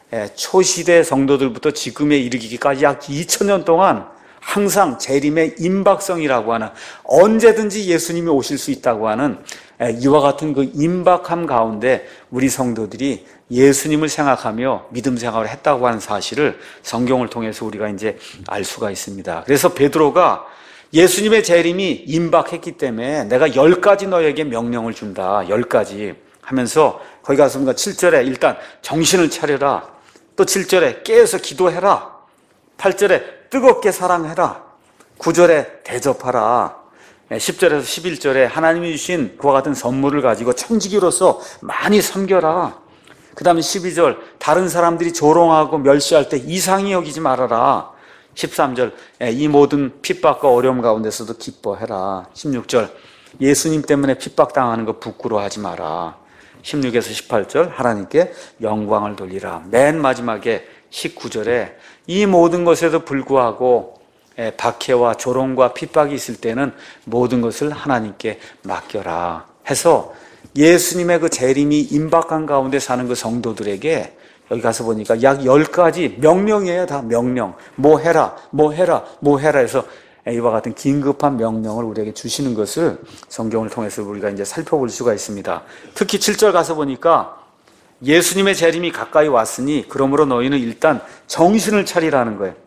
초시대 성도들부터 지금에 이르기까지 약 이천 년 동안 항상 재림의 임박성이라고 하는, 언제든지 예수님이 오실 수 있다고 하는 이와 같은 그 임박함 가운데 우리 성도들이 예수님을 생각하며 믿음 생활을 했다고 하는 사실을 성경을 통해서 우리가 이제 알 수가 있습니다. 그래서 베드로가 예수님의 재림이 임박했기 때문에 내가 열 가지 너에게 명령을 준다. 열 가지 하면서 거기 가서 뭔가 칠 절에 일단 정신을 차려라. 또 칠 절에 깨어서 기도해라. 팔 절에 뜨겁게 사랑해라. 구 절에 대접하라. 십 절에서 십일 절에 하나님이 주신 그와 같은 선물을 가지고 청지기로서 많이 섬겨라. 그 다음에 십이 절 다른 사람들이 조롱하고 멸시할 때 이상히 여기지 말아라. 십삼 절 이 모든 핍박과 어려움 가운데서도 기뻐해라. 십육 절 예수님 때문에 핍박당하는 거 부끄러워하지 마라. 십육에서 십팔 절 하나님께 영광을 돌리라. 맨 마지막에 십구 절에 이 모든 것에도 불구하고 박해와 조롱과 핍박이 있을 때는 모든 것을 하나님께 맡겨라 해서 예수님의 그 재림이 임박한 가운데 사는 그 성도들에게 여기 가서 보니까 약 열 가지 명령이에요. 다 명령. 뭐 해라, 뭐 해라, 뭐 해라 해서 이와 같은 긴급한 명령을 우리에게 주시는 것을 성경을 통해서 우리가 이제 살펴볼 수가 있습니다. 특히 칠 절 가서 보니까 예수님의 재림이 가까이 왔으니 그러므로 너희는 일단 정신을 차리라는 거예요.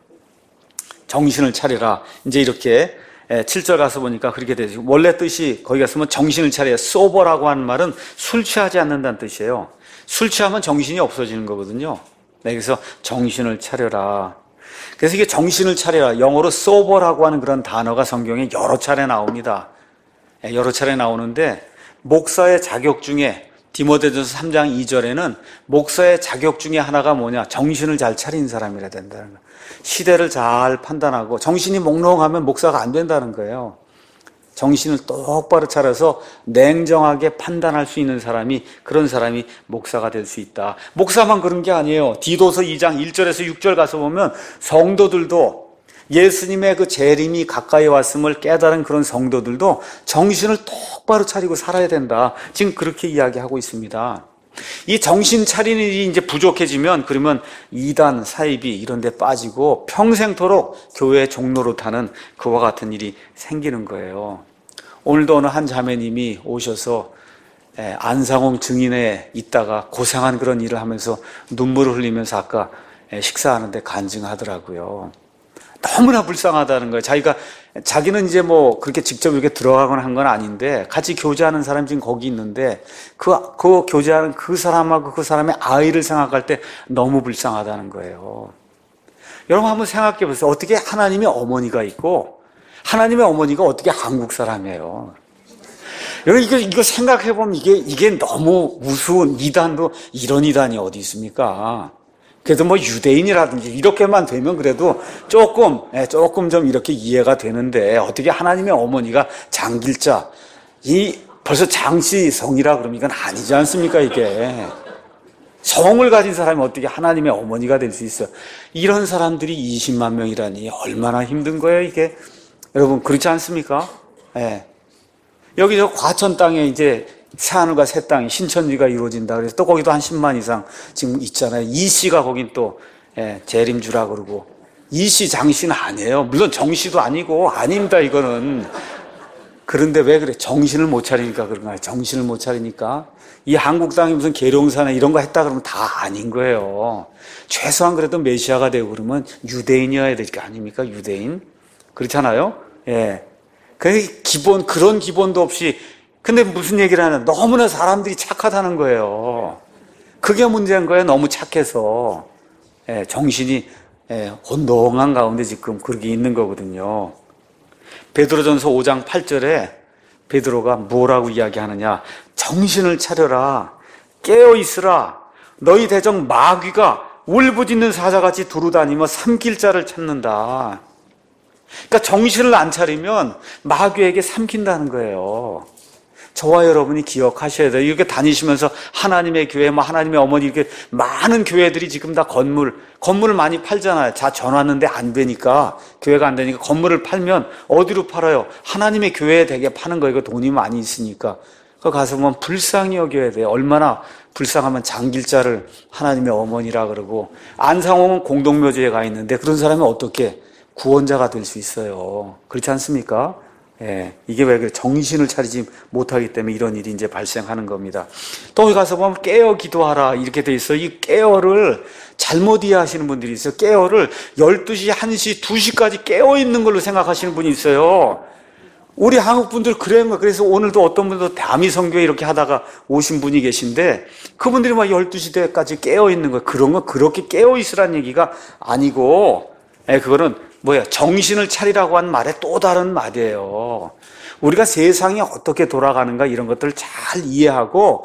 정신을 차리라. 이제 이렇게 칠 절 가서 보니까 그렇게 되죠. 원래 뜻이 거기 가서 보면 정신을 차려. 소버라고 하는 말은 술 취하지 않는다는 뜻이에요. 술 취하면 정신이 없어지는 거거든요. 네, 그래서 정신을 차려라. 그래서 이게 정신을 차려라. 영어로 sober라고 하는 그런 단어가 성경에 여러 차례 나옵니다. 여러 차례 나오는데 목사의 자격 중에 디모데전서 삼 장 이 절에는 목사의 자격 중에 하나가 뭐냐? 정신을 잘 차린 사람이라 된다는 거예요. 시대를 잘 판단하고 정신이 몽롱하면 목사가 안 된다는 거예요. 정신을 똑바로 차려서 냉정하게 판단할 수 있는 사람이, 그런 사람이 목사가 될 수 있다. 목사만 그런 게 아니에요. 디도서 이 장 일 절에서 육 절 가서 보면 성도들도 예수님의 그 재림이 가까이 왔음을 깨달은 그런 성도들도 정신을 똑바로 차리고 살아야 된다. 지금 그렇게 이야기하고 있습니다. 이 정신 차리는 일이 이제 부족해지면 그러면 이단, 사이비 이런 데 빠지고 평생토록 교회의 종로로 타는 그와 같은 일이 생기는 거예요. 오늘도 어느 한 자매님이 오셔서 안상홍 증인에 있다가 고생한 그런 일을 하면서 눈물을 흘리면서 아까 식사하는데 간증하더라고요. 너무나 불쌍하다는 거예요. 자기가, 자기는 이제 뭐 그렇게 직접 이렇게 들어가거나 한 건 아닌데 같이 교제하는 사람이 지금 거기 있는데 그, 그 교제하는 그 사람하고 그 사람의 아이를 생각할 때 너무 불쌍하다는 거예요. 여러분 한번 생각해 보세요. 어떻게 하나님의 어머니가 있고 하나님의 어머니가 어떻게 한국 사람이에요. 여러분 이거, 이거 생각해 보면 이게, 이게 너무 우스운 이단도 이런 이단이 어디 있습니까? 그래도 뭐 유대인이라든지 이렇게만 되면 그래도 조금, 조금 좀 이렇게 이해가 되는데 어떻게 하나님의 어머니가 장길자, 이 벌써 장씨성이라 그러면 이건 아니지 않습니까, 이게. 성을 가진 사람이 어떻게 하나님의 어머니가 될 수 있어요? 이런 사람들이 이십만 명이라니 얼마나 힘든 거예요, 이게. 여러분, 그렇지 않습니까? 예. 여기 저 과천 땅에 이제 새하늘과 새 땅이 신천지가 이루어진다 그래서 또 거기도 한 십만 이상 지금 있잖아요. 이씨가 거긴 또 예, 재림주라 그러고 이씨 장씨는 아니에요. 물론 정씨도 아니고 아닙니다 이거는. 그런데 왜 그래? 정신을 못 차리니까 그런 거예요. 정신을 못 차리니까 이 한국 땅이 무슨 계룡사나 이런 거 했다 그러면 다 아닌 거예요. 최소한 그래도 메시아가 되고 그러면 유대인이어야 될 게 아닙니까? 유대인 그렇잖아요. 예. 그 기본 그런 기본도 없이 근데 무슨 얘기를 하냐. 너무나 사람들이 착하다는 거예요. 그게 문제인 거예요. 너무 착해서. 예, 정신이 예, 혼동한 가운데 지금 그렇게 있는 거거든요. 베드로전서 오 장 팔 절에 베드로가 뭐라고 이야기하느냐. 정신을 차려라. 깨어있으라. 너희 대적 마귀가 울부짖는 사자같이 두루다니며 삼킬 자를 찾는다. 그러니까 정신을 안 차리면 마귀에게 삼킨다는 거예요. 저와 여러분이 기억하셔야 돼요. 이렇게 다니시면서 하나님의 교회, 뭐 하나님의 어머니 이렇게 많은 교회들이 지금 다 건물, 건물을 많이 팔잖아요. 자, 전 왔는데 안 되니까, 교회가 안 되니까 건물을 팔면 어디로 팔아요? 하나님의 교회에 되게 파는 거예요. 돈이 많이 있으니까. 그 가서 보면 불쌍히 여겨야 돼요. 얼마나 불쌍하면 장길자를 하나님의 어머니라 그러고, 안상홍은 공동묘지에 가 있는데 그런 사람이 어떻게 구원자가 될 수 있어요. 그렇지 않습니까? 예, 이게 왜 그래? 정신을 차리지 못하기 때문에 이런 일이 이제 발생하는 겁니다. 또 거기 가서 보면 깨어 기도하라 이렇게 돼 있어요. 이 깨어를 잘못 이해하시는 분들이 있어요. 깨어를 열두 시, 한 시, 두 시까지 깨어 있는 걸로 생각하시는 분이 있어요. 우리 한국 분들 그래요. 그래서 오늘도 어떤 분도 다미 선교회 이렇게 하다가 오신 분이 계신데 그분들이 막 열두 시대까지 깨어 있는 거예요. 그런 건 그렇게 깨어 있으란 얘기가 아니고, 예, 그거는 뭐야? 정신을 차리라고 한 말의 또 다른 말이에요. 우리가 세상이 어떻게 돌아가는가 이런 것들을 잘 이해하고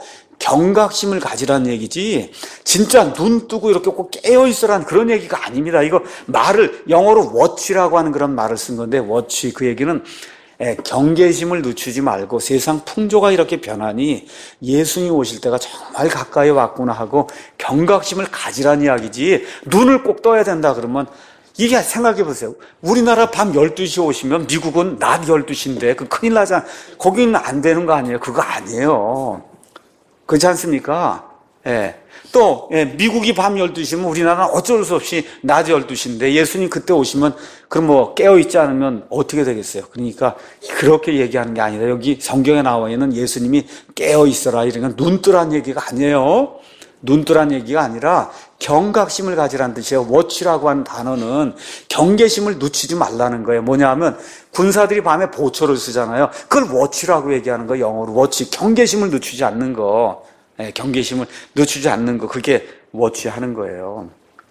경각심을 가지라는 얘기지 진짜 눈 뜨고 이렇게 꼭 깨어있으라는 그런 얘기가 아닙니다. 이거 말을 영어로 watch라고 하는 그런 말을 쓴 건데 watch 그 얘기는 예, 경계심을 늦추지 말고 세상 풍조가 이렇게 변하니 예수님이 오실 때가 정말 가까이 왔구나 하고 경각심을 가지라는 이야기지 눈을 꼭 떠야 된다 그러면 이게 생각해 보세요. 우리나라 밤 열두 시 오시면 미국은 낮 열두 시인데 그 큰일 나잖아. 거기는 안 되는 거 아니에요? 그거 아니에요. 그렇지 않습니까? 예. 또 예, 미국이 밤 열두 시면 우리나라는 어쩔 수 없이 낮 열두 시인데 예수님 그때 오시면 그럼 뭐 깨어있지 않으면 어떻게 되겠어요? 그러니까 그렇게 얘기하는 게 아니라 여기 성경에 나와 있는 예수님이 깨어있어라 이런 건 눈 뜨란 얘기가 아니에요. 눈 뜨란 얘기가 아니라 경각심을 가지라는 뜻이에요. 워치라고 하는 단어는 경계심을 늦추지 말라는 거예요. 뭐냐 하면 군사들이 밤에 보초를 쓰잖아요. 그걸 워치라고 얘기하는 거예요. 영어로 워치. 경계심을 늦추지 않는 거. 네, 경계심을 늦추지 않는 거. 그게 워치하는 거예요.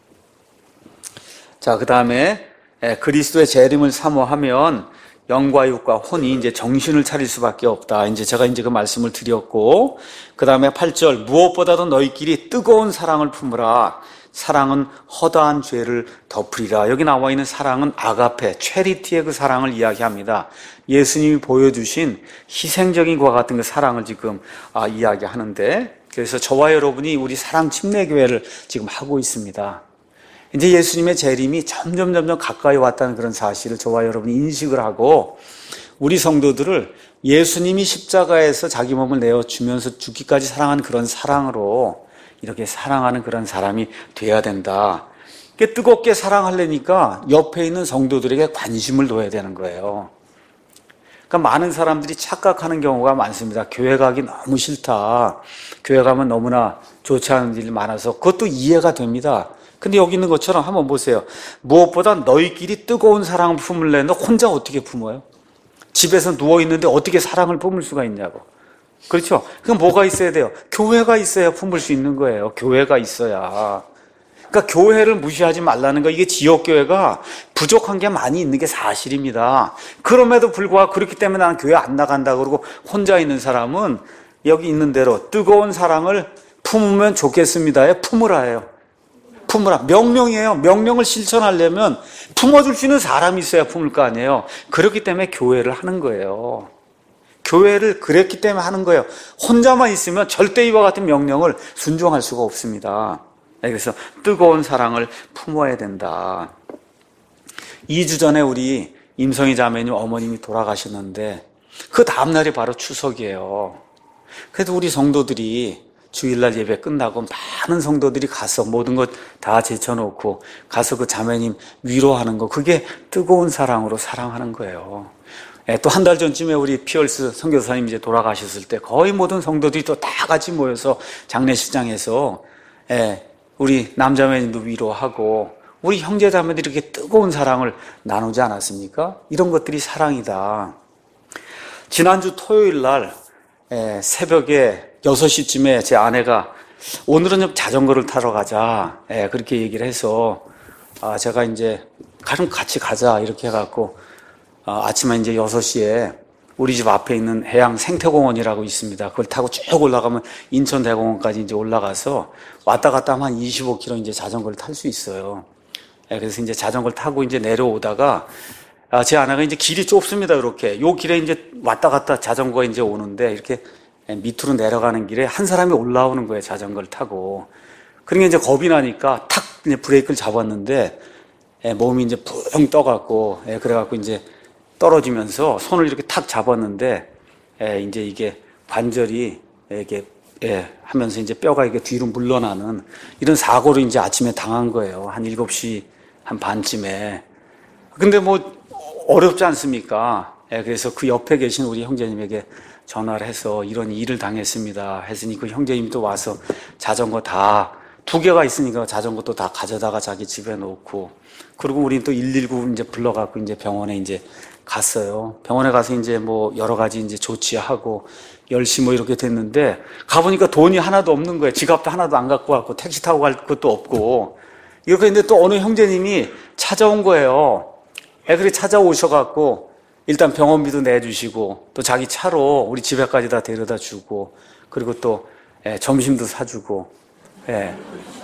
자, 그 다음에 그리스도의 재림을 사모하면 영과 육과 혼이 이제 정신을 차릴 수밖에 없다. 이제 제가 이제 그 말씀을 드렸고, 그 다음에 팔 절, 무엇보다도 너희끼리 뜨거운 사랑을 품으라. 사랑은 허다한 죄를 덮으리라. 여기 나와 있는 사랑은 아가페, 체리티의 그 사랑을 이야기합니다. 예수님이 보여주신 희생적인 것과 같은 그 사랑을 지금 아, 이야기하는데, 그래서 저와 여러분이 우리 사랑 침례교회를 지금 하고 있습니다. 이제 예수님의 재림이 점점 점점 가까이 왔다는 그런 사실을 저와 여러분이 인식을 하고 우리 성도들을 예수님이 십자가에서 자기 몸을 내어주면서 죽기까지 사랑한 그런 사랑으로 이렇게 사랑하는 그런 사람이 돼야 된다. 뜨겁게 사랑하려니까 옆에 있는 성도들에게 관심을 둬야 되는 거예요. 그러니까 많은 사람들이 착각하는 경우가 많습니다. 교회 가기 너무 싫다. 교회 가면 너무나 좋지 않은 일이 많아서 그것도 이해가 됩니다. 근데 여기 있는 것처럼 한번 보세요. 무엇보다 너희끼리 뜨거운 사랑을 품을래. 너 혼자 어떻게 품어요? 집에서 누워있는데 어떻게 사랑을 품을 수가 있냐고. 그렇죠? 그럼 뭐가 있어야 돼요? 교회가 있어야 품을 수 있는 거예요. 교회가 있어야. 그러니까 교회를 무시하지 말라는 거. 이게 지역교회가 부족한 게 많이 있는 게 사실입니다. 그럼에도 불구하고 그렇기 때문에 나는 교회 안 나간다 그러고 혼자 있는 사람은 여기 있는 대로 뜨거운 사랑을 품으면 좋겠습니다에 품으라예요. 품으라. 명령이에요. 명령을 실천하려면 품어줄 수 있는 사람이 있어야 품을 거 아니에요. 그렇기 때문에 교회를 하는 거예요. 교회를 그랬기 때문에 하는 거예요. 혼자만 있으면 절대 이와 같은 명령을 순종할 수가 없습니다. 그래서 뜨거운 사랑을 품어야 된다. 이 주 전에 우리 임성희 자매님 어머님이 돌아가셨는데 그 다음날이 바로 추석이에요. 그래도 우리 성도들이 주일날 예배 끝나고 많은 성도들이 가서 모든 것 다 제쳐놓고 가서 그 자매님 위로하는 거, 그게 뜨거운 사랑으로 사랑하는 거예요. 예, 또 한 달 전쯤에 우리 피얼스 선교사님 이제 돌아가셨을 때 거의 모든 성도들이 또 다 같이 모여서 장례식장에서 예, 우리 남자매님도 위로하고 우리 형제자매들이 이렇게 뜨거운 사랑을 나누지 않았습니까? 이런 것들이 사랑이다. 지난주 토요일 날 예, 새벽에 여섯 시쯤에 제 아내가 오늘은 좀 자전거를 타러 가자. 예, 그렇게 얘기를 해서 아, 제가 이제 그럼 같이 가자 이렇게 해갖고 아, 아침에 이제 여섯 시에 우리 집 앞에 있는 해양 생태공원이라고 있습니다. 그걸 타고 쭉 올라가면 인천대공원까지 이제 올라가서 왔다 갔다 하면 한 이십오 킬로미터 이제 자전거를 탈 수 있어요. 예, 그래서 이제 자전거를 타고 이제 내려오다가 아, 제 아내가 이제 길이 좁습니다. 이렇게 요 길에 이제 왔다 갔다 자전거가 이제 오는데 이렇게 밑으로 내려가는 길에 한 사람이 올라오는 거예요. 자전거를 타고. 그러니까 이제 겁이 나니까 탁 이제 브레이크를 잡았는데 예, 몸이 이제 붕 떠갖고 예, 그래갖고 이제 떨어지면서 손을 이렇게 탁 잡았는데 예, 이제 이게 관절이 이게 예, 하면서 이제 뼈가 이게 뒤로 물러나는 이런 사고를 이제 아침에 당한 거예요. 한 일곱 시 한 반쯤에. 근데 뭐 어렵지 않습니까? 예, 그래서 그 옆에 계신 우리 형제님에게 전화를 해서 이런 일을 당했습니다. 했으니 그 형제님도 와서 자전거 다 두 개가 있으니까 자전거도 다 가져다가 자기 집에 놓고 그리고 우리는 또 일일구 이제 불러갖고 이제 병원에 이제 갔어요. 병원에 가서 이제 뭐 여러 가지 이제 조치하고 열 시 뭐 이렇게 됐는데 가보니까 돈이 하나도 없는 거예요. 지갑도 하나도 안 갖고 왔고 택시 타고 갈 것도 없고 이렇게 했는데 또 어느 형제님이 찾아온 거예요. 애들이 찾아오셔갖고 일단 병원비도 내주시고 또 자기 차로 우리 집에까지 다 데려다 주고 그리고 또 예, 점심도 사주고 예.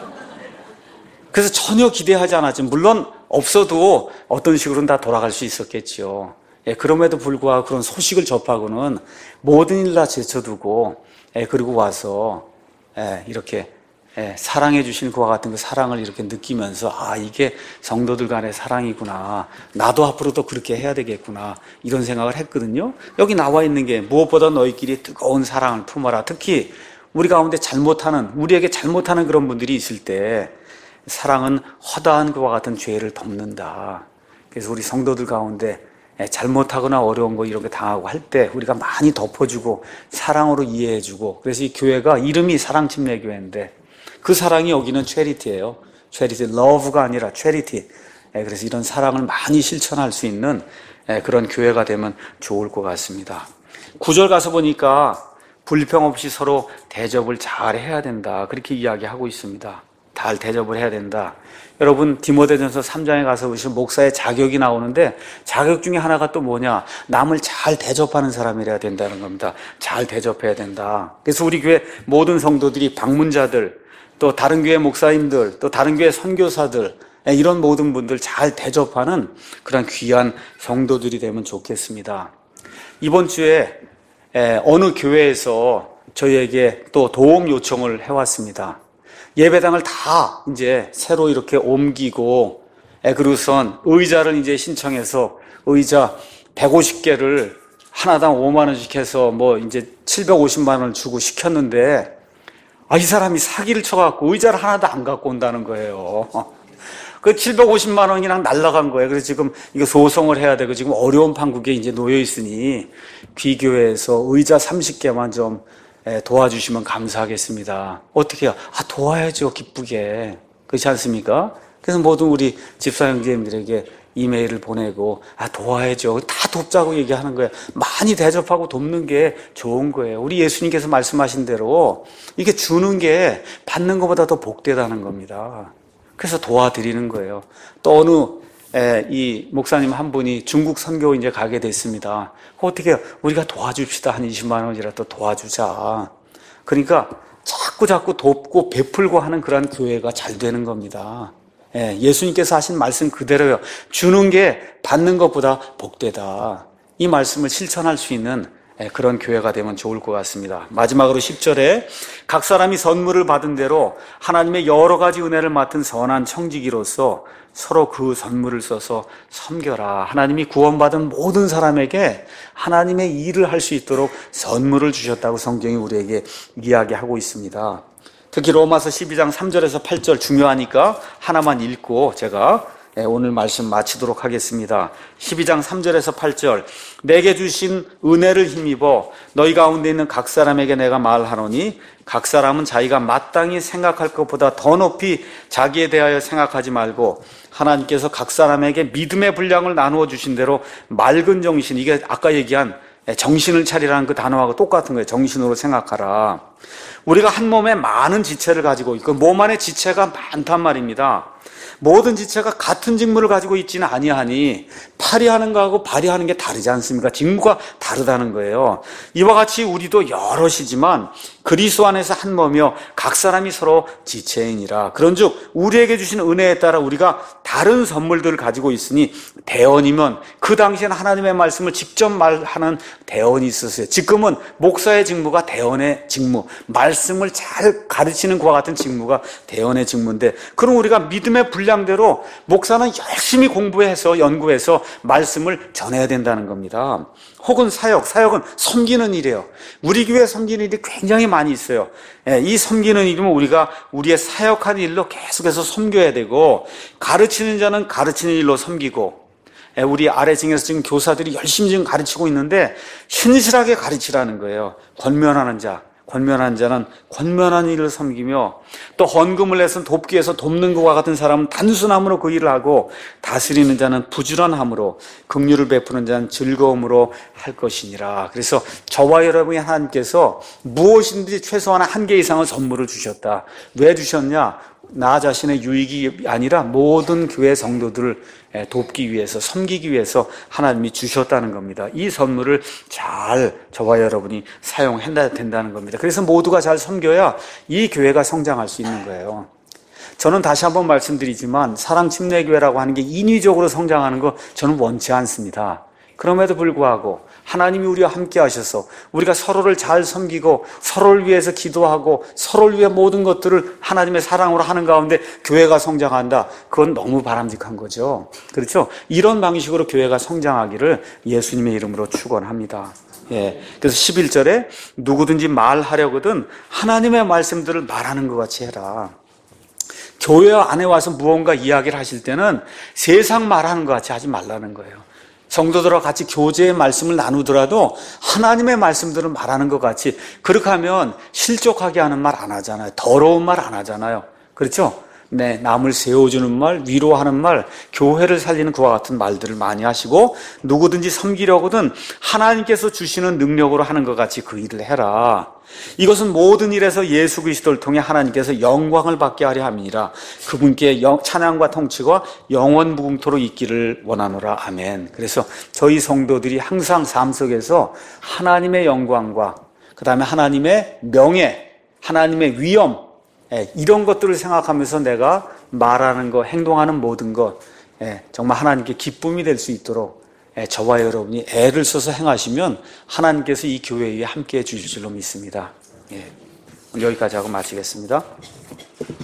그래서 전혀 기대하지 않았지. 물론 없어도 어떤 식으로는 다 돌아갈 수 있었겠죠. 예, 그럼에도 불구하고 그런 소식을 접하고는 모든 일 다 제쳐두고 예, 그리고 와서 예, 이렇게 예, 사랑해 주신 그와 같은 그 사랑을 이렇게 느끼면서 아 이게 성도들 간의 사랑이구나. 나도 앞으로도 그렇게 해야 되겠구나. 이런 생각을 했거든요. 여기 나와 있는 게 무엇보다 너희끼리 뜨거운 사랑을 품어라. 특히 우리 가운데 잘못하는 우리에게 잘못하는 그런 분들이 있을 때 사랑은 허다한 그와 같은 죄를 덮는다. 그래서 우리 성도들 가운데 잘못하거나 어려운 거 이런 거 당하고 할 때 우리가 많이 덮어주고 사랑으로 이해해주고 그래서 이 교회가 이름이 사랑침례교회인데 그 사랑이 여기는 체리티예요. 체리티, 러브가 아니라 체리티. 그래서 이런 사랑을 많이 실천할 수 있는 그런 교회가 되면 좋을 것 같습니다. 구절 가서 보니까 불평 없이 서로 대접을 잘 해야 된다. 그렇게 이야기하고 있습니다. 잘 대접을 해야 된다. 여러분 디모데전서 삼 장에 가서 보시면 목사의 자격이 나오는데 자격 중에 하나가 또 뭐냐? 남을 잘 대접하는 사람이라야 된다는 겁니다. 잘 대접해야 된다. 그래서 우리 교회 모든 성도들이 방문자들 또 다른 교회 목사님들 또 다른 교회 선교사들 이런 모든 분들 잘 대접하는 그런 귀한 성도들이 되면 좋겠습니다. 이번 주에 어느 교회에서 저희에게 또 도움 요청을 해왔습니다. 예배당을 다 이제 새로 이렇게 옮기고, 그리고선 의자를 이제 신청해서 의자 백오십 개를 하나당 오만 원씩 해서 뭐 이제 칠백오십만 원을 주고 시켰는데, 아, 이 사람이 사기를 쳐갖고 의자를 하나도 안 갖고 온다는 거예요. 그 칠백오십만 원이랑 날라간 거예요. 그래서 지금 이거 소송을 해야 되고 지금 어려운 판국에 이제 놓여 있으니 귀교회에서 의자 삼십 개만 좀 도와주시면 감사하겠습니다. 어떻게 해요? 아, 도와야죠. 기쁘게. 그렇지 않습니까? 그래서 모든 우리 집사 형제님들에게 이메일을 보내고 아 도와야죠. 다 돕자고 얘기하는 거예요. 많이 대접하고 돕는 게 좋은 거예요. 우리 예수님께서 말씀하신 대로 이게 주는 게 받는 것보다 더 복되다는 겁니다. 그래서 도와드리는 거예요. 또 어느 에, 이 목사님 한 분이 중국 선교 이제 가게 됐습니다. 어떻게 우리가 도와줍시다. 한 이십만 원이라도 도와주자. 그러니까 자꾸 자꾸 돕고 베풀고 하는 그런 교회가 잘 되는 겁니다. 예, 예수님께서 하신 말씀 그대로요. 주는 게 받는 것보다 복되다. 이 말씀을 실천할 수 있는 그런 교회가 되면 좋을 것 같습니다. 마지막으로 십 절에 각 사람이 선물을 받은 대로 하나님의 여러 가지 은혜를 맡은 선한 청지기로서 서로 그 선물을 써서 섬겨라. 하나님이 구원받은 모든 사람에게 하나님의 일을 할 수 있도록 선물을 주셨다고 성경이 우리에게 이야기하고 있습니다. 특히 로마서 십이 장 삼 절에서 팔 절 중요하니까 하나만 읽고 제가 오늘 말씀 마치도록 하겠습니다. 십이 장 삼 절에서 팔 절 내게 주신 은혜를 힘입어 너희 가운데 있는 각 사람에게 내가 말하노니 각 사람은 자기가 마땅히 생각할 것보다 더 높이 자기에 대하여 생각하지 말고 하나님께서 각 사람에게 믿음의 분량을 나누어 주신 대로 맑은 정신, 이게 아까 얘기한 정신을 차리라는 그 단어하고 똑같은 거예요. 정신으로 생각하라. 우리가 한 몸에 많은 지체를 가지고 있고 몸 안에 지체가 많단 말입니다. 모든 지체가 같은 직무를 가지고 있지는 아니하니 팔이 하는 거하고 발이 하는 게 다르지 않습니까? 직무가 다르다는 거예요. 이와 같이 우리도 여럿이지만 그리스도 안에서 한 몸이요 각 사람이 서로 지체이니라. 그런즉 우리에게 주신 은혜에 따라 우리가 다른 선물들을 가지고 있으니 대언이면 그 당시에는 하나님의 말씀을 직접 말하는 대언이 있었어요. 지금은 목사의 직무가 대언의 직무, 말씀을 잘 가르치는 그와 같은 직무가 대언의 직무인데, 그럼 우리가 믿음의 분량대로 목사는 열심히 공부해서 연구해서 말씀을 전해야 된다는 겁니다. 혹은 사역, 사역은 섬기는 일이에요. 우리 교회 섬기는 일이 굉장히 많이 있어요. 이 섬기는 일이면 우리가 우리의 사역하는 일로 계속해서 섬겨야 되고, 가르치는 자는 가르치는 일로 섬기고, 우리 아래층에서 지금 교사들이 열심히 지금 가르치고 있는데 신실하게 가르치라는 거예요. 권면하는 자, 권면한 자는 권면한 일을 섬기며, 또 헌금을 내서 돕기 위해서 돕는 것과 같은 사람은 단순함으로 그 일을 하고, 다스리는 자는 부지런함으로, 긍휼을 베푸는 자는 즐거움으로 할 것이니라. 그래서 저와 여러분이 하나님께서 무엇인지 최소한 한 개 이상의 선물을 주셨다. 왜 주셨냐? 나 자신의 유익이 아니라 모든 교회 성도들을 돕기 위해서, 섬기기 위해서 하나님이 주셨다는 겁니다. 이 선물을 잘 저와 여러분이 사용해야 된다는 겁니다. 그래서 모두가 잘 섬겨야 이 교회가 성장할 수 있는 거예요. 저는 다시 한번 말씀드리지만 사랑침례교회라고 하는 게 인위적으로 성장하는 거 저는 원치 않습니다. 그럼에도 불구하고 하나님이 우리와 함께 하셔서 우리가 서로를 잘 섬기고 서로를 위해서 기도하고 서로를 위해 모든 것들을 하나님의 사랑으로 하는 가운데 교회가 성장한다. 그건 너무 바람직한 거죠. 그렇죠? 이런 방식으로 교회가 성장하기를 예수님의 이름으로 축원합니다. 예. 그래서 십일 절에 누구든지 말하려거든 하나님의 말씀들을 말하는 것 같이 해라. 교회 안에 와서 무언가 이야기를 하실 때는 세상 말하는 것 같이 하지 말라는 거예요. 성도들과 같이 교제의 말씀을 나누더라도 하나님의 말씀들을 말하는 것 같이, 그렇게 하면 실족하게 하는 말 안 하잖아요. 더러운 말 안 하잖아요. 그렇죠? 네, 남을 세워주는 말, 위로하는 말, 교회를 살리는 그와 같은 말들을 많이 하시고, 누구든지 섬기려거든 하나님께서 주시는 능력으로 하는 것 같이 그 일을 해라. 이것은 모든 일에서 예수 그리스도를 통해 하나님께서 영광을 받게 하려 함이니라. 그분께 찬양과 통치가 영원 무궁토로 있기를 원하노라. 아멘. 그래서 저희 성도들이 항상 삶 속에서 하나님의 영광과 그 다음에 하나님의 명예, 하나님의 위엄, 이런 것들을 생각하면서 내가 말하는 것, 행동하는 모든 것, 정말 하나님께 기쁨이 될 수 있도록 저와 여러분이 애를 써서 행하시면 하나님께서 이 교회에 함께해 주실 줄로 믿습니다. 예. 여기까지 하고 마치겠습니다.